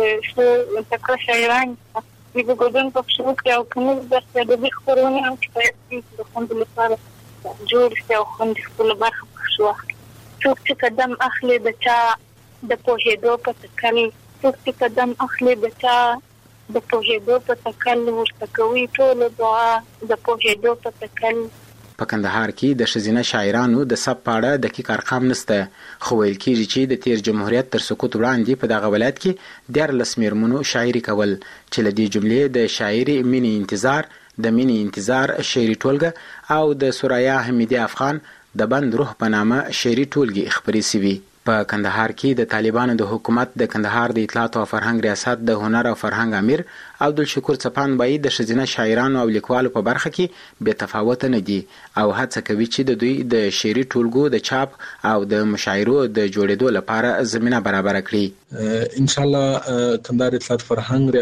S3: شو تکړه شاعران د ګودن په شروع کې او کومه برخه د خبرونه هم چې د خوند لپاره جوړ شي او خوند خپل برخه شو. څوک چې قدم اخلي د چا د پوهېدو په تکل، څوک چې قدم اخلي د چا د پوهېدو په تکل، ورته کوي ټول دعا د پوهېدو په تکل.
S21: په کندهار کې د ښځینه شاعرانو د سب پاړه دقیق ارقام نشته، خو ویل کېږي چې د تیر جمهوریت تر سقوط وړاندې په دغه ولایت کې 14 میرمنو شاعري کول، چې له دې جملې د شاعري مینی انتظار، د مینی انتظار شعري ټولګه او د سوریا حمیدی افغان د بند روح په نامه شعري ټولګي خبرې سوي. په کندهار کې د طالبانو د حکومت د کندهار د اطلاعات او فرهنګ ریاست د هنر او فرهنګ امیر عبدالشکور څپان باید د ښځینه شاعرانو او لیکوالو په برخه کې بې تفاوت نه دي او هڅه کوي چې د دوی د شعري ټولګو د چاپ او د مشاعرو د جوړېدو لپاره زمينه برابر کړي.
S4: ان شاء الله کندهار اطلاعات فرهنګ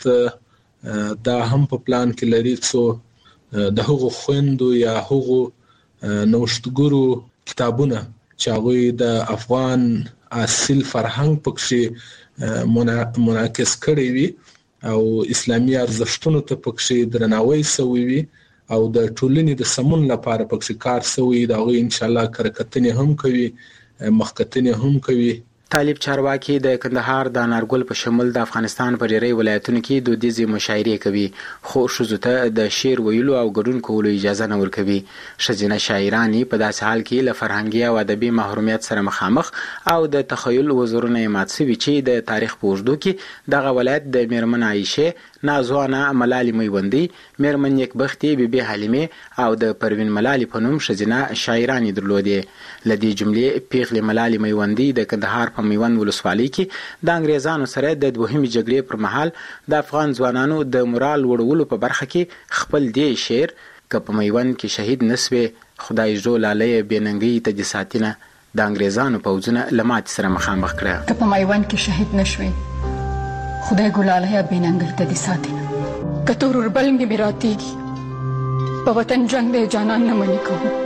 S4: ریاست دا هم په پلان کې لري څو د هغو خويندو یا هغو نوښتګرو کتابونه چې هغه د افغان اصل فرهنګ پکې منعکس کړي وي او اسلامي ارزښتونو ته پکې درناوی شوی وي او د ټولنې د سمون لپاره پکې کار شوی دا غو ان شاء الله کرکټنه هم کوي مخکتنه هم کوي.
S21: طالب چارواکي د کندهار د انارګل په شمول د افغانستان په ډیری ولایتونو کې دودیزي مشاعرې کوي خو ښځو ته د شعر ویلو او ګډون کولو اجازه نه ورکوي. ښځینه شاعرانې په داسې حال کې له فرهنګي او ادبي محرومیت سره مخامخ او د تخیل وزرونه یې مات شوي چې د تاریخ په اوږدو کې دغه ولایت د میرمن عایشه نازوانه ملالي میوندي میرمن نیکبختي بیبي حلیمه او د پروین ملالي په نوم ښځینه شاعرانې درلودې. لدې جملې پیغلې ملالي میوندي د کندهار په میوند ولسوالۍ کې د انګریزانو سره د دوهمې جګړې پر مهال د افغان ځوانانو د مورال وړولو په برخه کې خپل دی شعر که په میوند کې شهید نسوي خدای جو لاله بیننګي ته د ساتنه د انګریزانو پوځونه لمات سره مخامخ کړه.
S7: که په میوند کې شهید نشوي خدای ګلاله بیننګي ته د ساتنه کتور وربل می براتيږي په وطن جنگ د جانان نه منې کوم.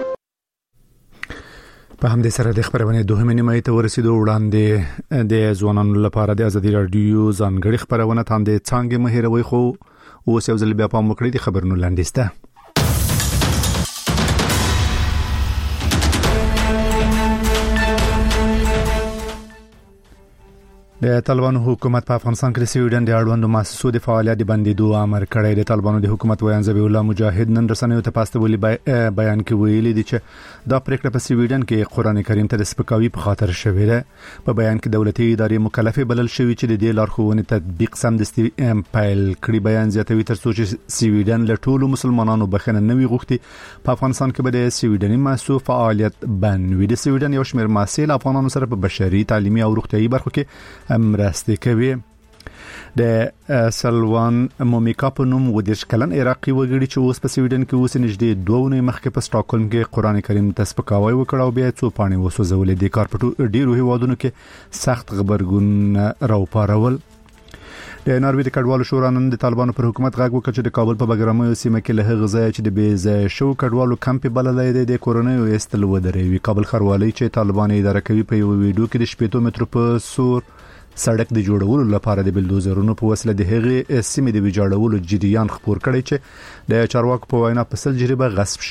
S1: په همدې سره د خبرونه دوهمه نیمه ته ورسېدو. وړاندې د ځوانانو لپاره د ازادي رادیو ځانګړي خبرونه تاندې څنګه مهیروي خو اوس یو ځل بیا پام وکړئ د خبرونو لاندې د طالبانو حکومت په افغانستان کې سویډن د اړوندو مؤسسو د فعالیت بندیدو امر کړی دی. طالبانو د حکومت ویان ذبیح الله مجاهد نن رسنیو ته پاستولی بیان کې ویلي دي چې دا پریکړه په سویډن کې قران کریم ته د سپکاوي په خاطر شوې ده. په بیان کې دولتي ادارې مکلفه بلل شوې چې د دې لارښوونې تطبیق سمدستي پیل کړي. بیان زیاتوي تر څو چې سویډن له ټولو مسلمانانو بخښنه نه وي غوښتي. په افغانستان کې به د سویډني مؤسسو فعالیت بند وي. د سویډن یو شمېر مؤسسې افغانانو سره په بشري تعلیمي او روغتيایي برخو کې مرسته کوي. د سلوان مومیکا په نوم ودیش کلن عراقي وګړي چې اوس په سویډن کې اوس نږدې 2 ونې مخکې په سټاکهولم کې قران کریم ته سپکاوی وکړ او بیا څو پاڼې وسوځولې. د کار په ډیرو هیوادونو کې سخت خبرګون راوپارول. د ناروې د کډوالو شورا نن د طالبانو پر حکومت غږ وکړ چې د کابل په بګرامي سیمه کې له هغه ځای چې د بې شو کډوالو کمپ بللې ده د کورونو استل ودرېوي. کابل خروالي چې طالبان اداره کوي په یو ویډیو کې د 70 مترو په سور سړک د جوړولو لپاره د بلدوزرونو په وسیله د هغې سیمې د ویجاړولو جریان خبر کړی چې د چارواکو په وینا په سل جریبه غصب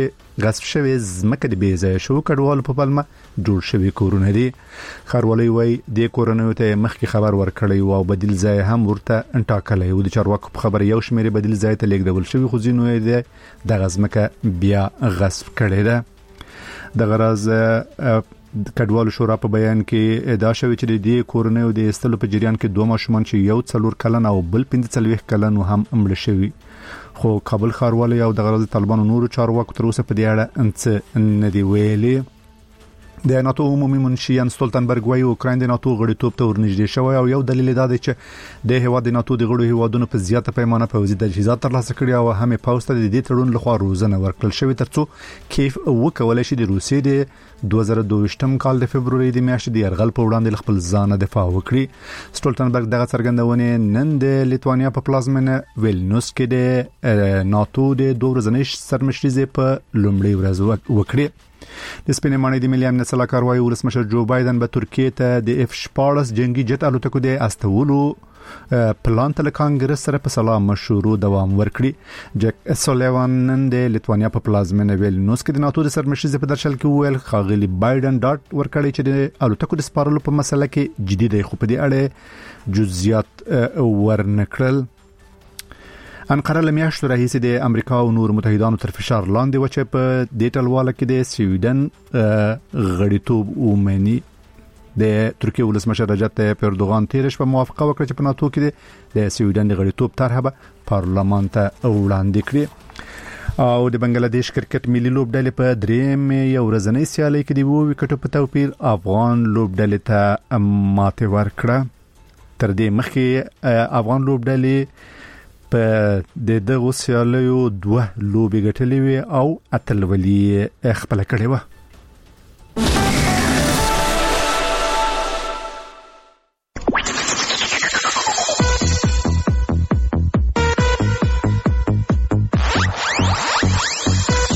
S1: شوی ځمکه د بېځایه شو کډوالو په پلمه جوړ شوی کورونه دي. خروالي وای د کورونو ته مخکې خبر ورکړی او بدیل ځای هم ورته انټاکلی او د چارواکو په خبر یو شمېر بدیل ځای ته لیږدول شوی خو ځینو یې د غزمکه بیا غصب کړی ده. د غرض د کډوالو شورا په بیان کې ادعا شوی چې د دې کورنۍ د استلو په جریان کې 2 ماشومان چې یو 4 کلن او بل 15 کلن هم مړ شوی. خو کابل ښاروالي او د غرض طالبانو نورو چارواکو تر اوسه په دې اړه انڅ نه دی ویلي. د ناتو عمومي منشي یان ستولتنبرګ وايي اوکراین د ناتو غړیتوب ته ورنږدې شوی او یو دلیل دا دی چې د هیواد د ناتو د غړو هیوادونو په زیاته پیمانه پوځي تجهیزات ترلاسه کړي او هم پوسټ د دې تړون لخوا روزنه ورکړل شوی ترڅو کیف وکولای شي د روسیې د 2022م کال د فبرवरी د میاشتې د يرغل په وړاندې خپل ځان دفاع وکړي. ستولتنبرګ دغه څرګندونه نن د لیتوانیا په پلازمینه ویلنوس کې د ناتو د 2 ورځنۍ سرمشري په لومړۍ ورځ وکړي. د سپینې ماڼۍ د ملي امنیت سلاکار وايي ولسمشر جو بایدن به ترکیه ته د F-14 جنگي جت الوتکو د استولو پلان ته کانګرس سره په سلام مشورو دوام ورکړي. جک سولیوان نن د لیتوانیا په پلازمینه ویلنوس کې د ناتو د سرمشري په درشل کې ویل خاغلی بایدن ډاټ ورکړي چې د الوتکو د سپارلو په مسله کې جدي دی خو په دې اړه جزئیات ورنکړل. انقره لمیاشتو راهیسې د امریکا او نور متحدانو تر فشار لاندې و چې په دې ټلواله کې د سویډن غړیتوب ومني. د ترکیه ولسمشر رجب طیب اردوغان تیرش په موافقه وکړه چې په ناتو کې د سویډن د غړیتوب طرحه به پارلمان ته وړاندې کړي. او د بنگلاديش کرکټ ملي لوبډلې په دریم یو ورځنۍ سیالي کې د 2 وکټو په توپیر افغان لوبډلې ته ماته ورکړه. تر دې مخکې افغان لوبډلې په دغه سیالیو 2 لوبې ګټلې وي او اتلولي خپل کړې و.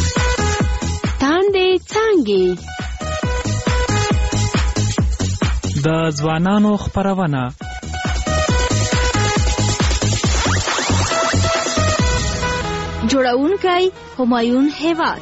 S22: تاندې څنګه
S9: د ځوانانو خبرونه
S2: جوړونکي همایون هیواد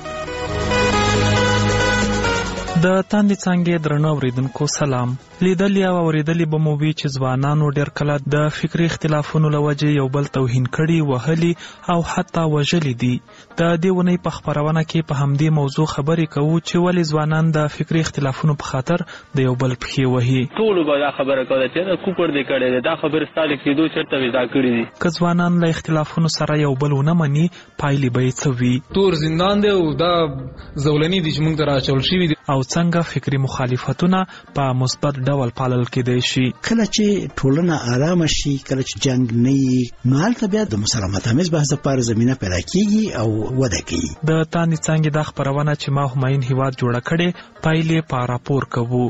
S9: د تاندې څنګه درنو اوریدونکو سلام. لیدل یا اوریدل به مو وی چې ځوانانو ډېر کله د فکری اختلافونو لوجه یو بل توهین کړي، وهلي او حتی وژلي دي. د دې ونې په خبرونه کې په همدې موضوع خبرې کوو چې ولې ځوانان د فکری اختلافونو په خاطر د یو بل پښې وهي.
S8: ټول به دا خبره کوي چې دا کوپر دې کړي دا خبره ستاسو کېدو چرته ودا کړی دي.
S9: که ځوانان له اختلافونو سره یو بل ونه مني، پایلې به څه وي؟
S22: تور زندان دی او دا زولنی دي چې موږ ته راچول شي دي.
S9: او څنګه فکری مخالفتونه په مثبت ډول پالل کېدای شي؟
S23: کله چې ټولنه آرام شي، کله چې جنگ نه وي، نو هلته بیا د مسالمت آمیز بحث لپاره زمينه پیدا کیږي او وده کوي.
S9: د تاندې څنګه د خبرونه چې ما همایون هیواد جوړه کړي پایلې په راپور کوو.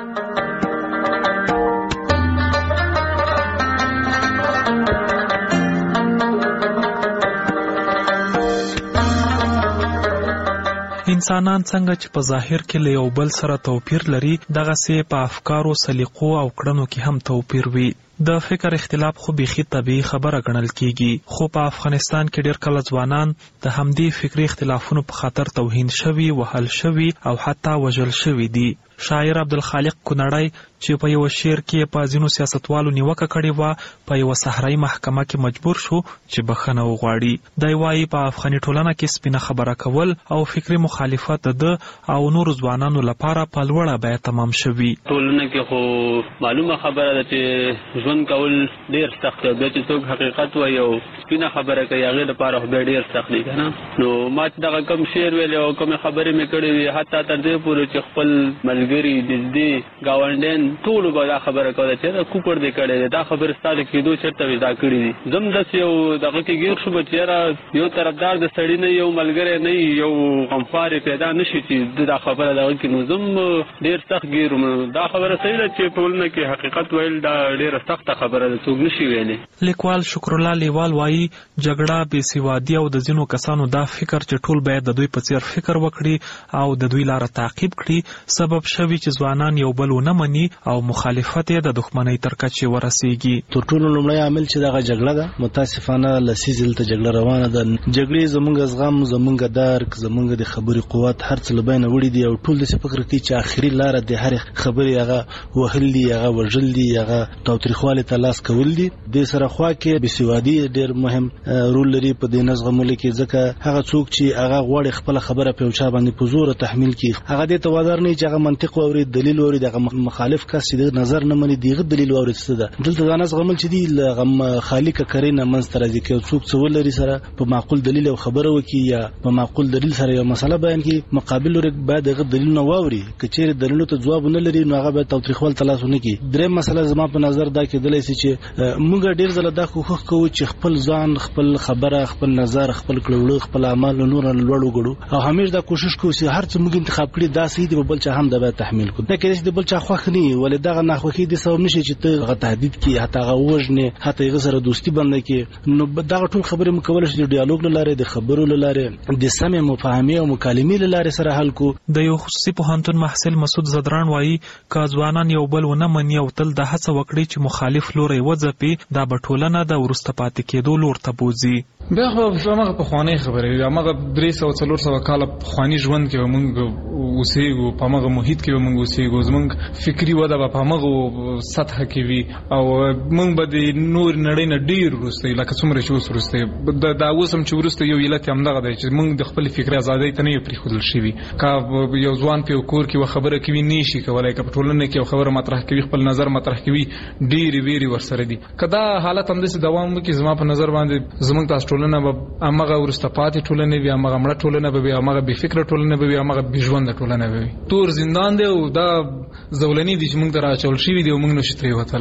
S9: انسانان څنګه چې په ظاهر کې له یو بل سره توپیر لري، دغه سه په افکارو، سلیقو او کړنو کې هم توپیر وي. د فکر اختلاف خو بيخي طبيعي خبره ګڼل کیږي، خو په افغانستان کې ډېر کله ځوانان د همدې فکری اختلافونو په خاطر توهین شوي، وهل شوي او حتی وژل شوي دي. شاعر عبدالخالق کونړی چې په یو شعر کې په ځینو سیاستوالو نیوکه کړې و، په یو صحرایي محکمه کې مجبور شو چې بخښنه وغواړي. دی وايي په افغاني ټولنه کې سپینه خبره کول او فکری مخالفت د او نور ځوانانو لپاره په لوړه بیه تمام شوي.
S8: ټولنه کې خو معلومه خبره ده چې ژوند کول ډیر سخت دی، چې څوک حقیقت وایي او سپینه خبره کوي هغه لپاره خو ډیر سخت دی کنه. نو ما دغه کوم شعر ویل او کوم خبرې مې کړې وي، حتی تر دې پورې چې خپل ملګری دې گاونډین ټول به دا خبره کوي چې دا کوپر دې کړي دا خبره ستاسو کېدو چرته ودا کړی دي. زم د یو دغه کې غیر شو چې یو طرفدار د سړی نه، یو ملګری نه، یو غمخوار پیدا نشي چې دا خبره دغه کې نو زم ډیر سخت ګیروم. دا خبره صحیح ده چې ټولنه کې حقیقت ویل دا ډیره سخته خبره ده، څوک نشي ویلي.
S9: لیکوال شکر الله لیوال وایي جګړه، بې سوادي او د ځینو کسانو دا فکر چې ټول باید د دوی په څیر فکر وکړي او د دوی لاره تعقیب کړي سبب شوی چې ځوانان یو بل ونه مني او مخالفت یې د دښمنۍ تر کچې ورسیږي.
S24: تر ټولو لومړی عامل چې دغه جګړه ده، متاسفانه لسیزل ته جګړه روانه ده. جګړې زمونږ زغم، زمونږ درک، زمونږ د خبرې قوت هر څه له بینه وړي دي او ټول د فکر کوي چې اخري لار د هر خبرې هغه وهل دي، هغه وژل دي، هغه تاوتریخواله ته لاس کول دي. د سره خوا کې بسوادي ډېر مهم رول لري په دې نظمولو کې، ځکه هغه څوک چې هغه غوړي خپل خبره په چا باندې په زور تحمیل کوي، هغه د توادر نه چې هغه منطق او دلیل او دغه مخالف کس چې د نظر نه مني دیغه دلیل او څه ده. دلته دا ناس غمل چې دی غم خالق کرینه منځ تر ځي کې څوک څول لري سره په معقول دلیل او خبره وکي یا په معقول دلیل سره یو مسله بیان کی، مقابل ور بعد دغه دلیل نه واوري، کچېر دلیل ته جواب نه لري نو هغه به توتریخوال تلاسونه کی. درې مسله زما په نظر دا کې دلې چې موږ ډیر ځله دا کوښښ کوو چې خپل ځان، خپل خبره، خپل نظر، خپل کړهړو، خپل اعمال نور لوړو غړو او همیشه دا کوشش کوو چې هر څه موږ انتخاب کړی دا صحیح دی، بل چا هم دا به تحمیل کو. دا کې د بل چا خوښ نه ولې دغه ناخوښي د سبب نشي چې ته غو تهدید کی، حتی غوژنه، حتی غسر دوستی باندې کې. نو دغه ټول خبرې مکول شي د ډیالوګ لاره، د خبرو لاره، د سمې مفاهمې او مکالمې لاره سره حل کو.
S9: د یو خصوصي پوهنتون محصل مسعود زدران وایي که ځوانان یو بل ونه مني او تل د هڅه وکړي چې مخالف لوري وځپي، دا به ټولنه د ورسته پاتې کېدو لور ته بوزي.
S22: بیا خو هغه په خواني خبرې، هغه 300-400 کال خواني ژوند کې موږ اوسېږو، په هغه محیط کې موږ اوسېږو، زموږ فکری وده په هغه سطح کې وي او موږ به د نور نړۍ نه ډیر ورسته لکه څومره چې اوس ورسته دا اوس هم چې ورسته یو علت هم دغه دی چې موږ د خپل فکر ازادۍ ته نه پریښودل شوي. که یو ځوان په کور کې خبره کوي نشي کولای، که په ټولنه کې خبره مطرح کوي، خپل نظر مطرح کوي، ډیر ویری ورسره دي. کدا حالت هم د دوام وکي زما په نظر باندې زموږ تاسو ټولنه به هغه ورسته پاتې ټولنه وي، هغه مړه ټولنه به وي، هغه بې فکر ټولنه به وي، هغه بې ژوند ټولنه به وي. تور زندان دی او دا زولنی دي چې موږ ته راچول شي دي او موږ نشو ترې وتلای.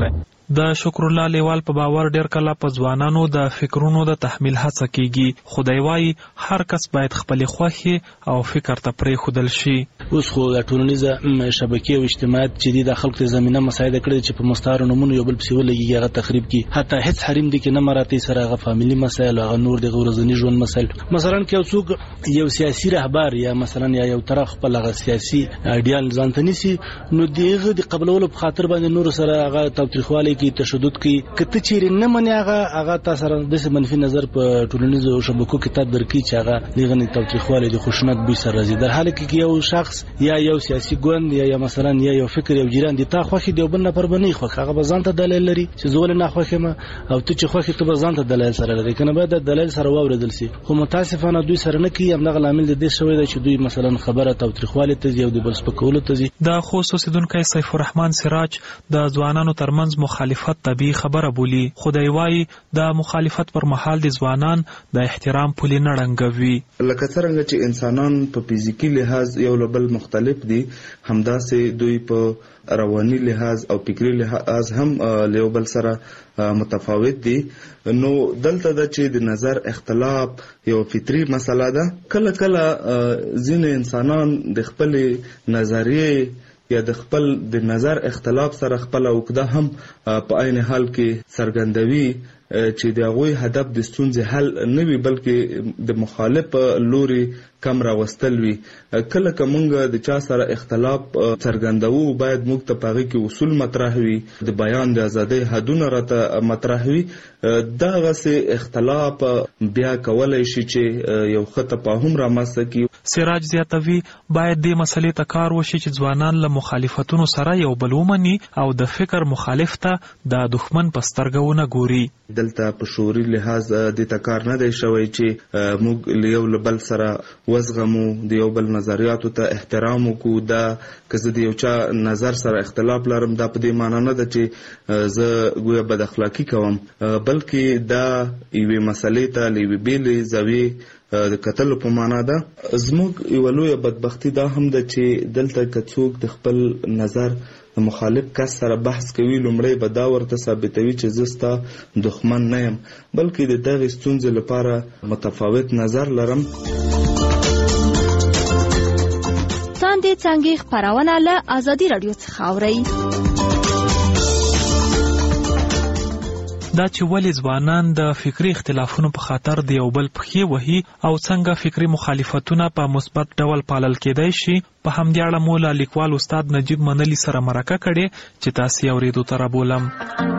S9: د شکر الله لیوال په باور ډیر کله په ځوانانو د فکرونو د تحمیل هڅه کیږي. خدای وایي هر کس باید خپل خوخي او فکر ته پرې خودل شي.
S24: اوس خو ټولنیزه شبکې او اجتماعات چې د خلکو ته زمينه مساعده کړې چې په مستعار نمونه یو بل پسې ولګي هغه تخریب کی. حتی هیڅ حریم دي کې نه مراتي سره هغه فاميلي مسایل او نور د ورځنی ژوند مسایل. مثلا کې څوک یو سیاسي رهبر یا مثلا یو طرف په لغه سیاسي ایډیال ځانتنی سي نو دغه د قبلولو په خاطر باندې نور سره هغه توتریخواله کې تشدد کې کته چیرې نه مني هغه تاسو سره د منفي نظر په ټولنیزو شبکو کې تدبیر کوي چې هغه دغه توتریخواله د خشونت به سره راځي. در حال کې یو شخص یا یو سیاسي ګوند یا مثلا یو فکر یو جیران دي تا خوخي دی بل نه پر بنې خو هغه بزانته دلیل لري چې زول نه خوخه ما او ته چې خوخي ته بزانته دلیل سره لري کنه باید دلیل سره واوردل سي. خو متاسفانه دوی سره نه کوي. هم دغه عامل د دې شوی دی چې دوی مثلا خبره توتریخواله ته یو د بل سپکولو ته
S9: د خصوصیدونکو سیف الرحمن سراج د ځوانانو ترمنځ مخالفت طبيعي خبره بولی. خدای وایي د مخالفت پر مهال د ځوانان د احترام پولي نه رنګوي.
S5: لکه څنګه چې انسانان په فزیکی لحاظ یو بل مختلف دي همداسې دوی په رواني لحاظ او فکری لحاظ هم له بل سره متفاوت دي. نو دلته د چې د نظر اختلاف یو فطري مسله ده. کله کله ځینې انسانان د خپل نظریه یا د خپل د نظر اختلاف سره خپل وکړه هم په عین حال کې څرګندوي چې د غوي هدف د ستونزې حل نه وي بلکې د مخالف لوري کم راوستل وي. کله کومه د چا سره اختلاف څرګندوو باید موږ ته پاغي کې اصول مطرح وي د بیان د ازادۍ حدونه راته مطرح وي. دغه سه اختلاف بیا کولای شي چې یو خطه په هم رامسته کی.
S9: سراج زیاتوي باید د مسلې ته کار وشي چې ځوانان له مخالفتونو سره یو بل ومني او د فکر مخالف ته د دښمن په سترګو نه ګوري.
S5: دلته په شعوري لحاظ د تکار نه دی شوی چې موږ یو بل سره وزغمو د یو بل نظریاتو ته احترام وکړو. دا که د یو چا نظر سره اختلاف لرم دا په دې معنی نه ده چې زه ګویا بد اخلاقی کوم بلکې دا یوې مسلې ته لوي بیلې زاویې د قتل په معنا ده. زموږ یو لوی بدبختی دا هم ده چې دلته کڅوک د خپل نظر د مخالف کس سره بحث کوي لومړی به دا ورته ثابتوي چې زستا دښمن نه يم بلکې د دغه ستونزې لپاره متفاوت نظر لرم.
S2: تاندې څنګه خبرونه له ازادي رادیو څخه اوري.
S9: دا چې ولې ځوانان د فکری اختلافونو په خاطر د یو بل پخې وهي او څنګه فکری مخالفتونه په مثبت ډول پالل کېدای شي په همدې اړه مولا لیکوال استاد نجیب منلی سره مرکه کړي چې تاسو اوریدو تر بولم.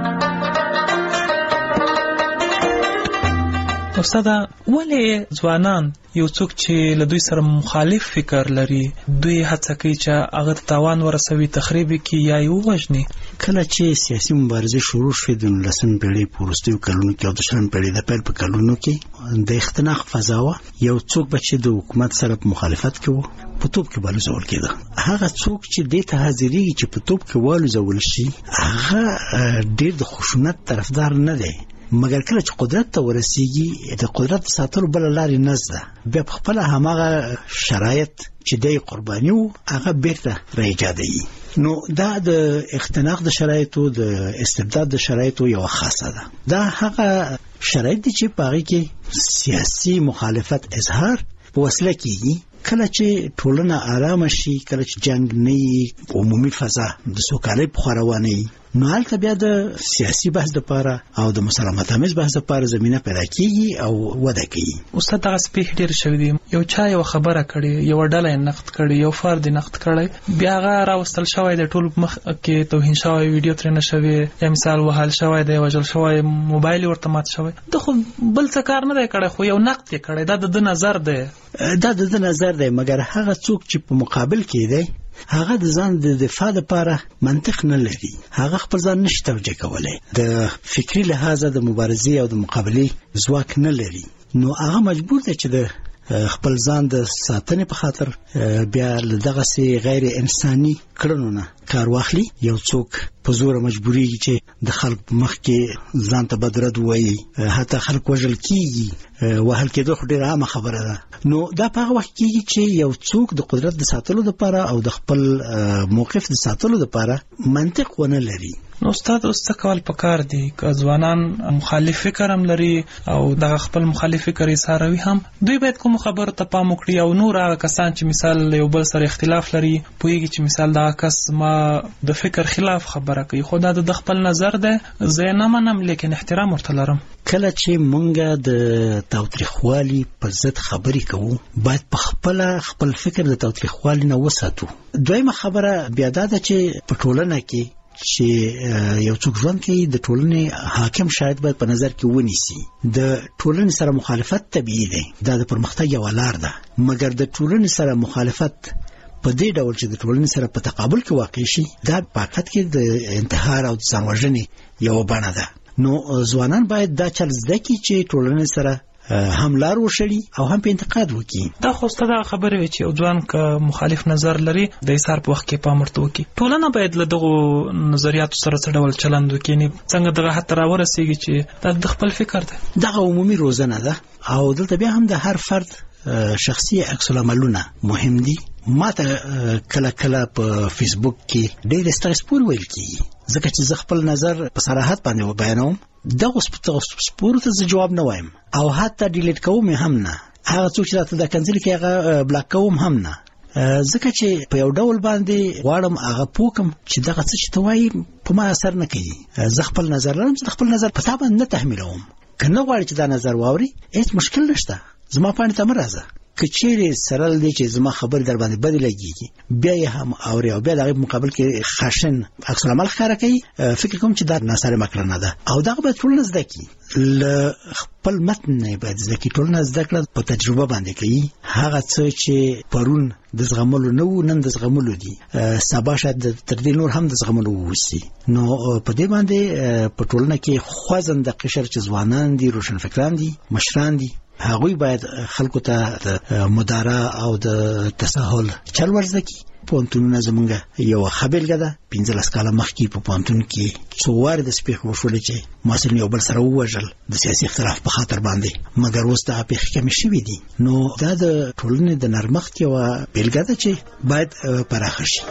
S9: استاد ولې ځوانان یو څوک چې له دوی سره مخالف فکر لري دوی هڅه کوي چې هغه تاوان ورسوي تخریب کی یا یو وجني؟
S23: کله چې سیاسي مبارزه شروع شوه د 19 پیړۍ په وروستیو کلونو کې او د 20 پیړۍ د پیل په کلونو کې د اختناق فضا و. یو څوک چې د حکومت سره په مخالفت کوي په توپ کې بالوزول کېده. هغه څوک چې د ته حاضرېږي چې په توپ کې والوزول شي هغه ډېر د خشونت طرفدار نه دی. مګر کله چې قدرت ته ورسیږي د قدرت ساتلو بل لارې نشته بیا په خپل هماغه شرایط چې د قرباني وو هغه بیرته راځي. نو دا د اختناق د شرایطو د استبداد د شرایطو یو خاصه ده. دا هغه شرایط چې پاره کې سیاسي مخالفت اظهار په وسیله کېږي. کله چې ټولنه آرام شي کله چې جنگ نه عمومي فضا د سوکالۍ په خوروانه نو هلته بیا د سیاسي بحث لپاره او د مسالمت آمیز بحث لپاره زمينه پیدا کیږي او وده کوي.
S9: استاد هغه سپیډ ډیر شوی دی یو چا یو خبره کړي یو ډله نقد کړي یو فرد نقد کړي بیا هغه راوستل شوی د ټول مخ کې توهین شوی ویډیو ترنه شوی یا مثال وهل شوی دی وجل شوی موبایل ورته مات شوی د خو بل څه کار نه دی کړی خو یو نقد یې کړی دا د نظر دی
S23: دی مګر هغه څوک چې په مقابل کې دی هغه د ځان د دفاع لپاره منطق نه لري. هغه خپل ځان نشي توجیه کولای. د فکری لحاظه د مبارزې او د مقابلې ځواک نه لري. نو هغه مجبور دی چې د خپل ځان د ساتنې په خاطر بیا دغه سي غیر انساني کړنو نه کار واخلي. یو څوک په زور مجبوري چې د خلک مخ کې ځان ته بدرد وایي حتی خلک وژل کیږي وهل کېدو ډېره عامه خبره ده. نو دا په هغه وخت کې چې یو څوک د قدرت د ساتلو لپاره او د خپل موقف د ساتلو لپاره منطق ونه لري
S9: نو استاد اوس څه کول پکار دي که ځوانان مخالف فکر هم لري او د خپل مخالف فکر یې ساروي هم دوی باید کوم خبره ته پام وکړي او نور هغه کسان چې مثال یو بل سره اختلاف لري پوهیږي چې مثال دا کس ما د فکر خلاف خبره کوي خو دا د خپل نظر ده زه نه منم لیکن احترام ورته لرم.
S23: کله چې مونږ د تاوتریخوالي په ضد خبرې کوو باید په خپل فکر د تاوتریخوالي نه وساتو. دویمه خبره بیا دا ده چې په ټولنه کې چې یو څوک ژوند کوي د ټولنې حاکم شاید باید په نظر کې ونیسي. د ټولنې سره مخالفت طبیعي دی، دا د پرمختګ یو لار ده، مګر د ټولنې سره مخالفت په دې ډول چې د ټولنې سره په تقابل کې واقع شي دا په حقیقت کې د انتحار او د ځان وژنې یو بڼه ده. نو ځوانان باید دا چل زده کړي چې ټولنې سره هم لار وشړي او هم په انتقاد وکړي. دا خو ستاسو خبره وي چې یو ځوان که مخالف نظر لري د ایثار په وخت کې پام ورته وکړي. ټولنه باید له دغو نظریاتو سره څه ډول چلند وکړي، څنګه دغه حتی راورسیږي چې دا د خپل فکر ده. دغه عمومي روزنه ده او دلته بیا هم د هر فرد شخصي عکس العملونه مهم دي. ما ته کله کله په فیسبوک کې ډېر سپور ویل کیږي ځکه چې زه خپل نظر په صراحت باندې بیانوم. دغه سپور ته جواب نه وایم او حتی ډیلیټ کوم هم نه. هغه څوک چې راته دا کنسل کوي هغه بلاک کوم هم نه، ځکه چې په یو ډول باندې غواړم هغه پوکم چې دغه څه چې ته وایي په ما اثر نه کوي. زه خپل نظر لرم چې خپل نظر په تا باندې نه تحمیلوم. که نه غواړي چې دا نظر واوري هیڅ مشکل نشته، زما پاڼې ته مه راځه. که چیرې سرل دی چې زما خبر در باندې بدې لګېږي بیا یې هم اوري او بیا د هغې مقابل کې خشن عکس العمل ښکاره کوي، فکر کوم چې دا ناسمه کړنه ده او دغه باید ټولنه زده کړي. له خپل متن نه باید زده کړي. ټولنه زده کړه په تجربه باندې کوي. هغه څه چې پرون د زغملو نه و نن د زغملو دي، سبا شاید تر دې نور هم د زغملو ووسي. نو په دې باندې په ټولنه کې خوځنده قشر چې ځوانان دي، روشنفکران دي، مشران دي، هغوی باید خلکو ته د مدارا او د تساهل چل ورزده کړي. پوهنتونونه زمونږ یو ښه بېلګه ده. 15 کاله مخکې په پوهنتون کې څو وارې داسې پېښې وشولې چې محصلین یو بل سره ووژل د سیاسي اختلاف په خاطر باندې، مګر اوس دغه پېښې کمې شوې دي. نو دا د ټولنې د نرمښت یوه بېلګه ده چې باید پراخه شي.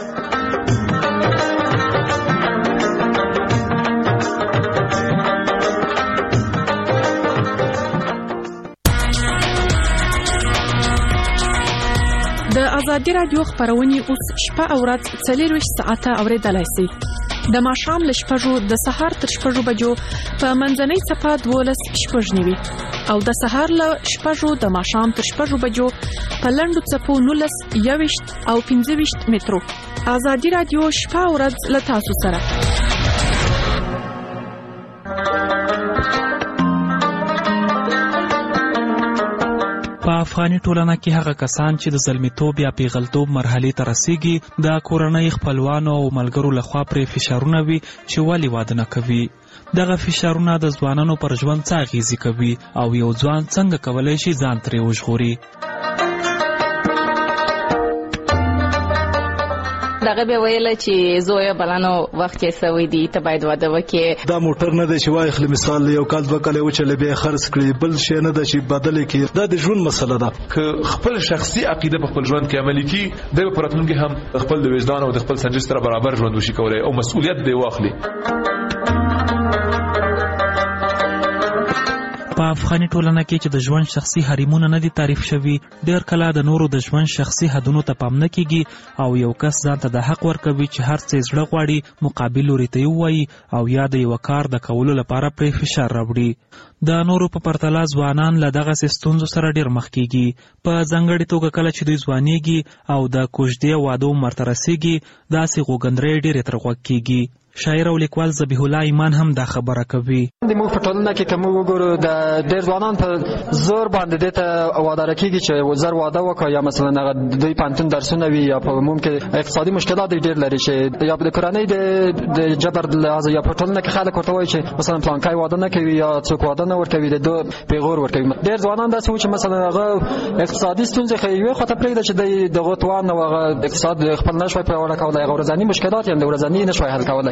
S6: د ازادي رادیو خبرونه اوس شپه او ورځ 24 ساعته اوریدلای شئ. د ماښام له 6 د سهار تر 6 بجو په منځنۍ صفه 12:09 او د سهار له 6 د ماښام تر 6 بجو په لنډو صفو 19:21 او 15 مترو. ازادي رادیو شپه او ورځ له تاسو سره.
S9: په افغاني ټولنه کې هغه کسان چې د زلمیتوب یا پیغلتوب مرحلې ته رسیږي د کورنۍ خپلوانو او ملګرو لخوا پرې فشارونه وي چې ولې واده نه کوي. دغه فشارونه د ځوانانو پر ژوند څه اغیزې کوي او یو ځوان څنګه کولی شي ځان ترې وژغوري.
S10: دغه به ویل چې زویا بلانو وخت کې سوي دي ته باید واده وکړي. دا موټر نه دی چې وای خل مثال یو کال دوه کال وچلې به خرڅ کړي، بل شي نه دی چې بدل کړي. دا د ژوند مسله ده.
S11: که خپل شخصي عقیده په خپل ژوند کې عملي کړي د پراتلونکو هم خپل د وجدان او د خپل سنجش سره برابر ژوند وشي کولای او مسؤلیت دی واخلي.
S9: په افغاني ټولنه کې چې د ژوند شخصي حریمونه نه دي تعریف شوي، ډېر کله د نورو د ژوند شخصي حدونو ته پام نه کیږي او یو کس ځان ته د حق ورکوي چې هر څه زړه غواړي مقابل لوري ته ووایي او یا د یو کار د کولو لپاره پرې فشار راوړي. د نورو په پرتله ځوانان له دغسې ستونزو سره ډېر مخ کیږي. په ځانګړې توګه کله چې دوی ځوانېږي او د کوژدې واده عمر ته رسیږي داسې غوږندرۍ ډېرې تر غوږ کیږي. شاعر او لیکوال ذبیح الله ایمان هم دا خبره کوي.
S13: د موږ په ټولنه کې کوم وګورو د ډېر ځوانان په زور باندې دته واده راکېږي چې زر واده وکړي یا مثلا هغه دوی پانتون درسونه وي یا په عموم کې اقتصادي مشکلات ډېر لري چې یا د کورنۍ د جبر لحاظ یا په ټولنه کې خلک ورته وایي چې مثلا پلانکای واده نه کوي یا څوک واده نه ورکوي د دوه پیغور ورکوي. ډېر ځوانان داسې و چې مثلا هغه اقتصادي ستونزې خو یې خو ته پرېږده چې د غوتوان او هغه اقتصاد خپل نشوي پیاوړی کولای، هغه ورځني مشکلات یې د ورځني نشوي حل کولای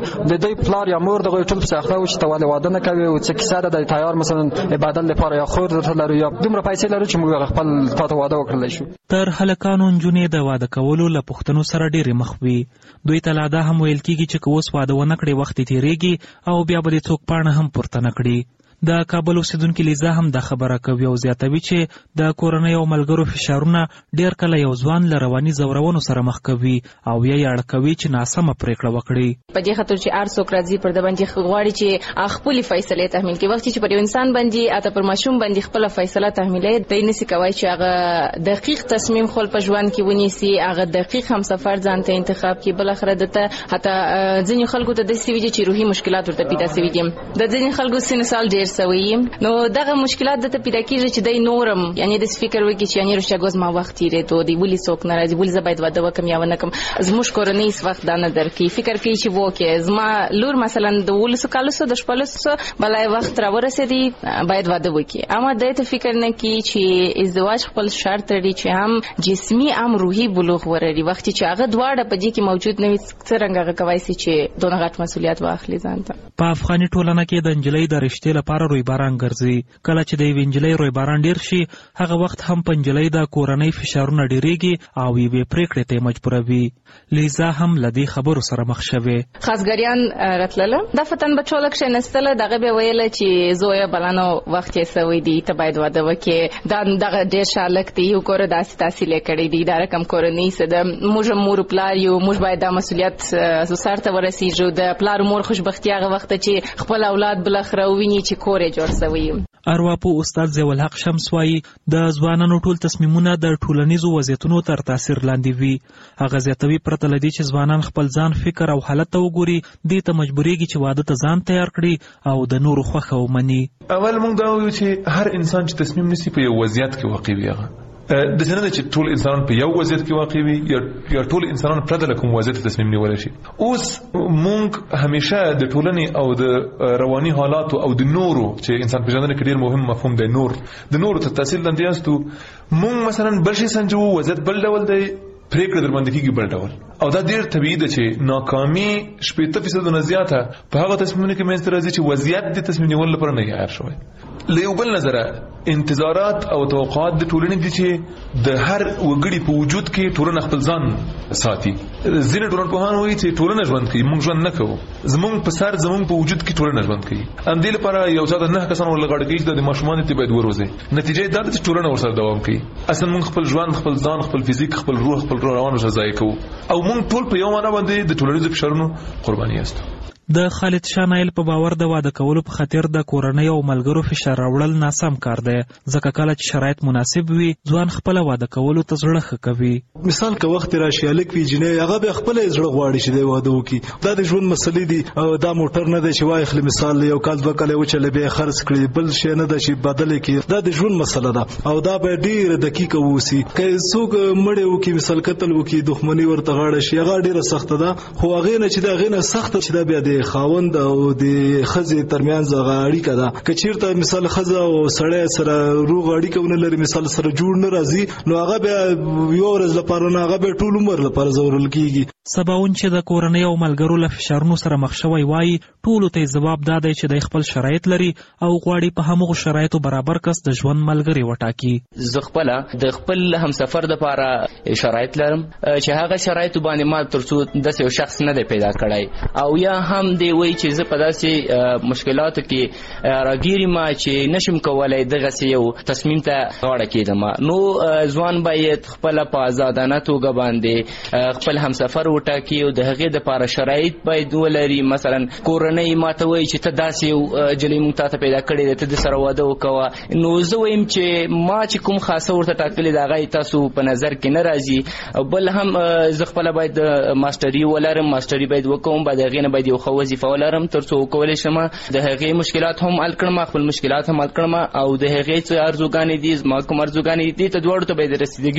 S13: د دوی پلار یا مور دغه ټول څخه او چې تواله واده نه کوي او څه کیسه ده د تیار مثلا عبادت لپاره یا خور لري یا دومره پیسې لري چې موږ خپل تاسو واده وکړل شو.
S9: تر هلکانو نجونې د واده کولو له پښتنو سره ډېرې مخ وي. دوی ته لا دا هم ویل کیږي چې کوس واده ونه کړي وخت تیریږي او بیا به څوک پاڼه هم پورته نه کړي. د کابل اوسیدونکو لیزا هم د خبره کوي او زیاتوي چې د کورنۍ او ملګرو فشارونه ډېر کله یو ځوان له رواني ځورونو سره مخ کوي او یا اړه کوي چې ناسمه پریکړه وکړي.
S12: په دې خاطر چې هر څوک راځي پر د باندې غواړي چې خپل فیصله تحمیل کوي. وخت چې پر یو انسان باندې اته پر ماشوم باندې خپل فیصله تحمیلوي د نسی کوي چې هغه دقیق تصمیم خپل په ژوند کې ونیسي، هغه دقیق هم سفر ځان ته انتخاب کوي. بل اخر دته حتی ځینې خلکو ته د سیوی چې روحي مشکلات ورته پیدا سوي دي. د ځینې خلکو سن سال ډېر سوي نو دغه مشکلات د پیدا کیږي چې د نورم یعنی د فکر وکړي چې یعنی رښتیا ګوز ما وخت یې ته دی ولې څوک ناراضي ولې زباید واده وکم یا ونه کم زموږ کورنۍ اس وخت دا نه درکې فکر کوي چې وکه زما لور مثلا د ولس کالسو د شپلس بلای وخت را ورسېدي باید واده وکړي اما د ته فکر نه کوي چې ازدواج خپل شرط لري چې هم جسمي هم روحي بلوغ ورري وخت چې هغه دواړه په دې کې موجود نه وي څنګه کوي چې دونه غټ مسولیت واخلي ځانته. په
S9: افغاني ټولنه کې د انجلۍ د رشتې لپاره روی باران ګرځي. کله چې د وینجلۍ روی باران ډیر شي هغه وخت هم پنجلۍ د کورنۍ فشارونه ډیریږي او یې پریکړې ته مجبوروي. لیزا هم لدی خبرو سره مخ شوه.
S12: خاصګریان راتلله د فتن بچولک شنستله دغه به ویل چې زویا بلانو وخت یې سوي دي ته باید واده وکې دا دغه ډیر شالک دی یو کور داسې تحصیل کړی دی دا رقم کورنۍ سده موږ مور پلار یو موږ باید د مسولیت سرته ورسیږو د پلار مور خوشبختي هغه وخت چې خپل اولاد بل خره ویني چې کور جوړ سوي.
S9: ارواپو استاد زیول حق شمس وایي د ځوانانو ټول تصمیمونه د ټولنیزو وضعیتونو تر تاثیر لاندې وي. هغه زیاتوي پرته لدی چې ځوانان خپل ځان فکر او حالت ته وګوري دې ته مجبورېږي چې واده ته ځان تیار کړي او د نورو خوښه ومني.
S11: اول موږ دا وایو چې هر انسان چې تصمیم نیسي په یو وضعیت کې واقع وي هغه د څنګه چې ټول انسانان په یو وضعیت کې واقع وي یا ټول انسانان پرته له کوم وضعیت تصمیم نیول شي. اوس موږ همیشه د ټولنې او د رواني حالات او د نورو چې انسان پیژندنه کې ډیر مهم مفهوم دی د نورو ته تحصیل لاندې یاستو. موږ مثلا بل شي سنجو وضعیت بل ډول دی پریکړه در باندې کیږي بل ډول او دا ډیر طبيعي ده چې ناکامي 80% نه زیاته په هغه تصمیمونه کې مېز راځي چې وضعیت د تصمیم نیول لپاره نه عیار شوی. له یو بل نظره انتظارات او توقعات د ټولنې دي چې د هر وګړي په وجود کې ټولنه خپل ځان ساتي. ځینې ټولنپوهان وایي چې ټولنه ژوند کوي موږ ژوند نه کوو زموږ په سر زموږ په وجود کې ټولنه ژوند کوي. ام دې لپاره یو ځای د 9 کسانو لغړ کېږي د ماشومان ته باید وروزي نتیجه دا ده چې ټولنه ورسره دوام کوي. اصلا موږ خپل ژوند خپل ځان خپل فزیک خپل روح خپل روان ځای کوو او موږ ټول په یو معنا باندې د ټولنیزو فشارونو قرباني یاستو.
S9: د خالد شاه نایل په باور د واده کولو په خاطر د کورنۍ او ملګرو فشار راوړل ناسم کار دی ځکه کله چې شرایط مناسب وي ځوان خپل واده کولو ته زړه ښه کوي.
S24: مثال که وخت راشي الک وی جنې هغه به خپل زړه غواړي چې د واده وکړي دا د ژوند مسلې دي او دا موټر نه دی چې وای خل مثال یو کال دوه کال وچلې به خرڅ کړي بل شي نه دی چې بدل کړي دا د ژوند مسله ده او دا به ډیر دقیق ووسی که څوک مړ وکړي مثال قتل وکړي دښمنی ورته غاړه شي هغه ډیره سخت ده خو هغه نه چې دا غینه سخت چې دا بیا د خاوند او د خزې ترمنځ اړیکه ده که چیرته مثال خزه او سړی سره روغ اړیکه ونه لري مثال سره جوړ نه راځي نو هغه بیا یو ورځ لپاره نه هغه به ټول عمر لپاره زورل کیږي.
S9: سباون چې د کورنۍ او ملګرو له فشارونو سره مخ شوی وای ټول ته جواب دادی چې د خپل شرایط لري او غواړي په همغه شرایطو برابر کس د ژوند ملګری وټاکي.
S14: زه خپل د خپل همسفر د لپاره شرایط لرم چې هغه شرایط باندې ما ترڅو د یو شخص نه دی پیدا کړای او یا هم دی وای چې زه په داسې مشکلاتو کې راګیرم چې نشم کولای دغه یو تصمیم ته غاړه کېدم نو ځوان باید خپل په آزادانه توګه باندې خپل همسفر وټاکي او د هغې دپاره شرایط باید ولري. مثلا کورنۍ ماته وایي چې ته داسې یو جلۍ موږ تا ته پیدا کړې ده ته د سره واده وکوه نو زه وایم چې ما چې کوم خاصه ورته ټاکلې ده هغه تاسو په نظر کې نه راځي. بل هم زه خپله باید ماسټري ولرم ماسټري باید وکوم باید هغې نه باید یو ښه وظیفه ولرم تر څو وکولی شم د هغې مشکلات هم حل کړم خپل مشکلات هم حل کړم او د هغې څه ارزوګانې دي زما کوم ارزوګانې دي ته دواړو ته باید رسیدګي وشي.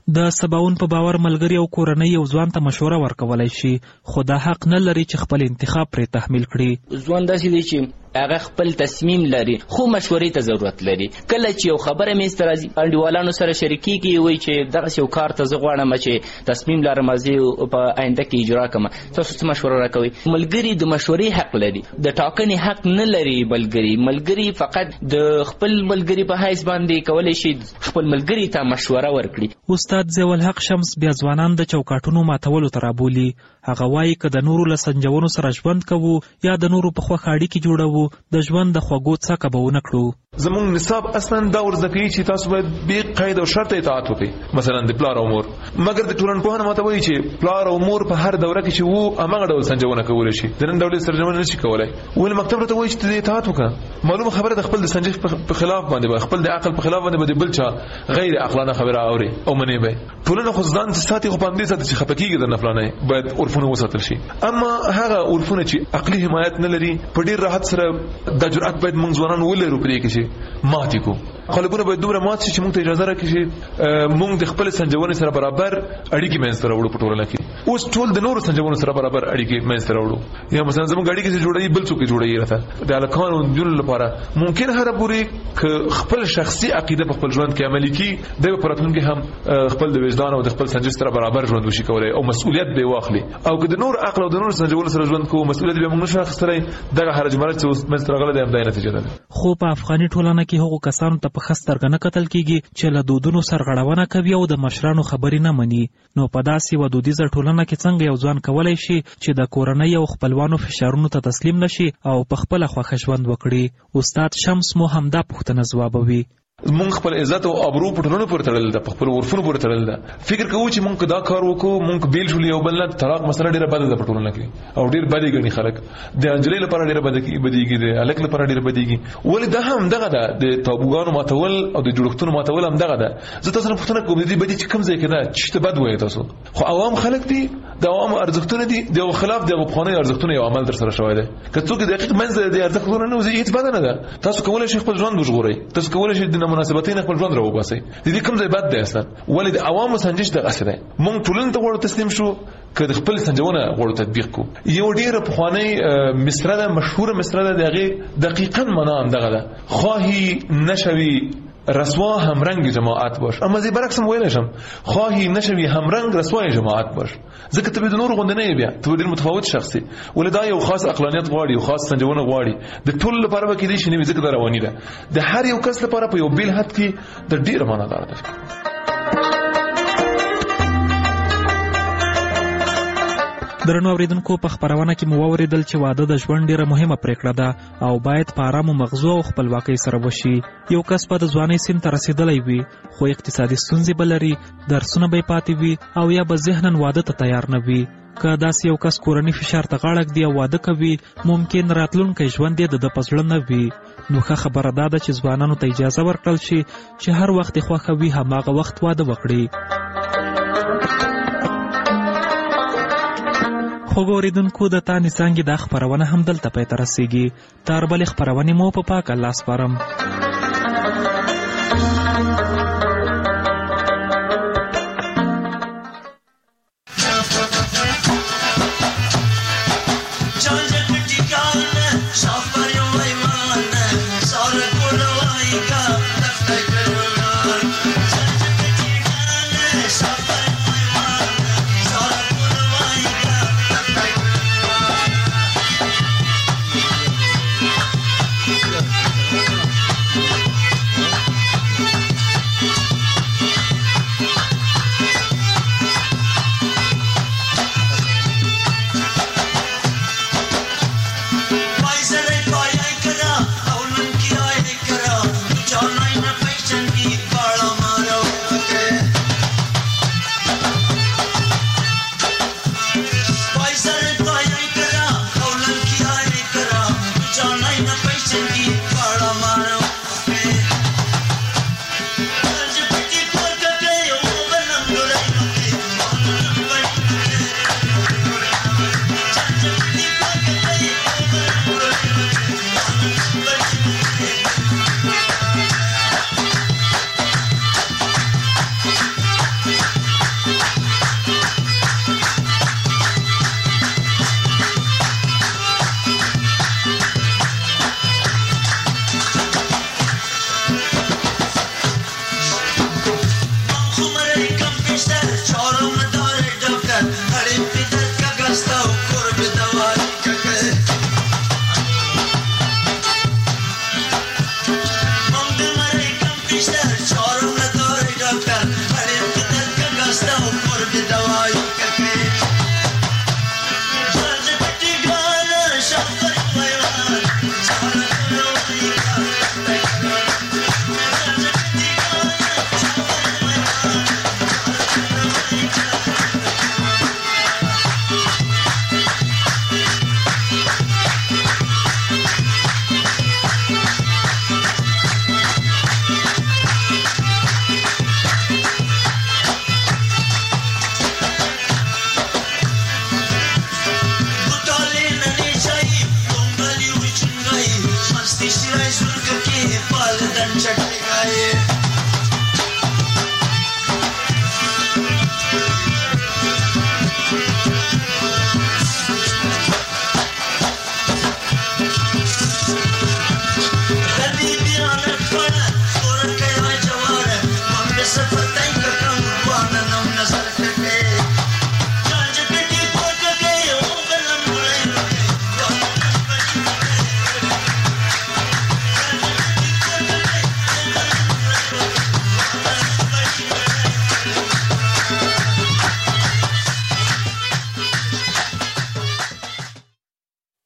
S9: د سباون په باور ملګری او کورنۍ یو ځوان ته مشوره ورکولای شي، خو دا حق نه لري چې خپل انتخاب پرې تحمیل کړي.
S14: ځوان داسې دی چې هغه خپل تصمیم لري خو مشورې ته ضرورت لري. کله چې یو خبره مې سترازي انډیوالانو سره شریکيږي وي چې دغه یو کار ته زه غواړم چې تصمیم لرم چې په آینده کې اجرا کړم، تاسو څه مشوره راکوي؟ ملګری د مشورې حق لري، د ټاکنې حق نه لري. ملګری فقط د خپل ملګری په حیث باندې کولای شي خپل ملګری ته مشوره ورکړي.
S9: استاد ضیاء الحق شمس بیا ځوانان د چوکاټونو ماتولو ته رابولي. هغه وایي که د نورو له سنجونو سره ژوند کوو یا د نورو په خوښه اړیکې جوړوو د ژوند د خوږو څکه به ونه کړو.
S11: زمونږ نصاب اصلا دا ورزده کوي چې تاسو باید بې قید او شرط اطاعت وکړئ، مثلا د پلار او مور. مګر د ټولنپوهنه ماته وایي چې پلار او مور په هر دوره کې چې وو هماغه ډول سنجونه کولی شي، د نن ډول سنجونه نشي کولی. ولې مکتب راته وایي چې د اطاعت وکړه. معلومه خبره د خپل د سنجش په خلاف باندې خپل د عقل په خلاف باندې د بل چا غیر عقلانه خبره اوري او منی به ټولنه خو ځان ساتي خو باندې ساتي چې خپکیږي د نفلانه باید عرفونه وساتل شي. اما هغه عرفونه چې عقلي حمایت نه لري په ډیر راحت سره د جرأت باید موږ ځوانان ولرو پرې کې چې ماتي کو خلکونه باید دومره مات شي چې موږ ته اجازه راکړي چې موږ د خپل سنجونې سره برابر اړیکې منځ ته راوړو په ټولنه کې. اوس ټول د نورو سنجونو سره برابر اړیکې منځ ته راوړو، یا مثلا زموږ اړیکې چې جوړوي بل څوک جوړوي راته د الکانو جوړ لپاره ممکن هر پوری خپل شخصي عقیده په خپل ژوند کې عملي کی د پراتلونکو هم خپل د وجدان او د خپل سنجش سره برابر ژوند وشي کولای او مسؤلیت به واخلي. او که د نور عقل او د نور سنجونو سره ژوند کوو مسؤلیت به موږ نشو اخیستلای. دغه هرج مرج چې منځ ته راغله د همدای نتیجه ده.
S9: خو په افغاني ټولنه کې هغو کسانو ته په خسترګ نه کتل کیږي چې له دودونو سرغړونه کوي او د مشرانو خبرې نه مني. نو په داسې ودودیزه ټولنه کې څنګه یو ځوان کولای شي چې د کورنۍ او خپلوانو فشارونو ته تسلیم نشي او په خپل خوښه ژوند وکړي؟ استاد شمس مو همدا پوښتنه ځوابوي.
S11: مونږ خپل عزت او ابرو په ټولنو پورې تړل ده، په خپل عرفونو پورې تړل ده. فکر کوو چې مونږ دا کار وکړو مونږ بیل شو یو بل نه طلاق مسله ډیره بده ده په ټولنه کې او ډیر بدی غني خلک د انجلۍ لپاره ډیره بدیږي د الک لپاره ډیره بدیږي. ولې دا هم دغه ده د تابوګانو ماتول او د جوړښتونو ماتول هم دغه ده. زه تاسو نه پوښتنه کوم دي بدی چې کوم ځای کې ده چې بد وایي تاسو خو عوام خلک دي د عوام ارزښتونه دي د خلاف د غوښنې ارزښتونه یو عمل در سره شوی ده. که څوک دقیق منځ د ارزښتونه نه وزي هیڅ بد نه ده. تاسو کولای شئ خپل ژوند وژغورئ، تاسو کولای شئ د مناسبتین خپل ژوند راو باسي. د دې کوم ځای بد دی اصلا. ولې د عوامو سنجش د اصله مونږ ټولنه ته غوړو تسلیم شو که د خپل سنجونه غوړو تطبیق کو. یو ډیره پخوانی مصره ده، مشهور مصره ده، دغه دقیقاً معنا هم دغه ده: خواهی نشوی رسوا همرنگ جماعت باش. اما زی برعکس هم ویل شم خواهی نشوی همرنگ رسوای جماعت باش. ځکه ته د نور غوندې نه بیا ته ډیر متفاوت شخصي ولې دا یو خاص عقلانیت غواړي او خاص سنجونه غواړي. د ټول لپاره به کې دي شنه ځکه دا رواني ده. د هر یو کس لپاره په یو بیل حد کې د ډیر معنا دار ده.
S9: درنو اوریدونکو په خبرونه کې مو اوریدل چې واده د ژوند ډیره مهمه پریکړه ده او باید په آرام مغزو او خپلواکۍ سره وشي. یو کس په د ځوانۍ سن ته رسیدلی وي خو اقتصادي ستونزې به لري، درسونه به پاتې وي او یا به ذهناً واده ته تیار نه وي. که داسې یو کس کورنۍ فشار ته غاړه ږدي او واده کوي ممکن راتلونکی ژوند یې د په زړه نه وي. نو ښه خبره دا ده چې ځوانانو ته اجازه ورکړل شي چې هر وخت یې خوښه وي هماغه وخت واده وکړي. خوږ اوریدونکو د تا نڅانګې دا خپرونه هم دلته پای ته رسیږي. تر بلې خپرونې مو په پاک الله سپارم.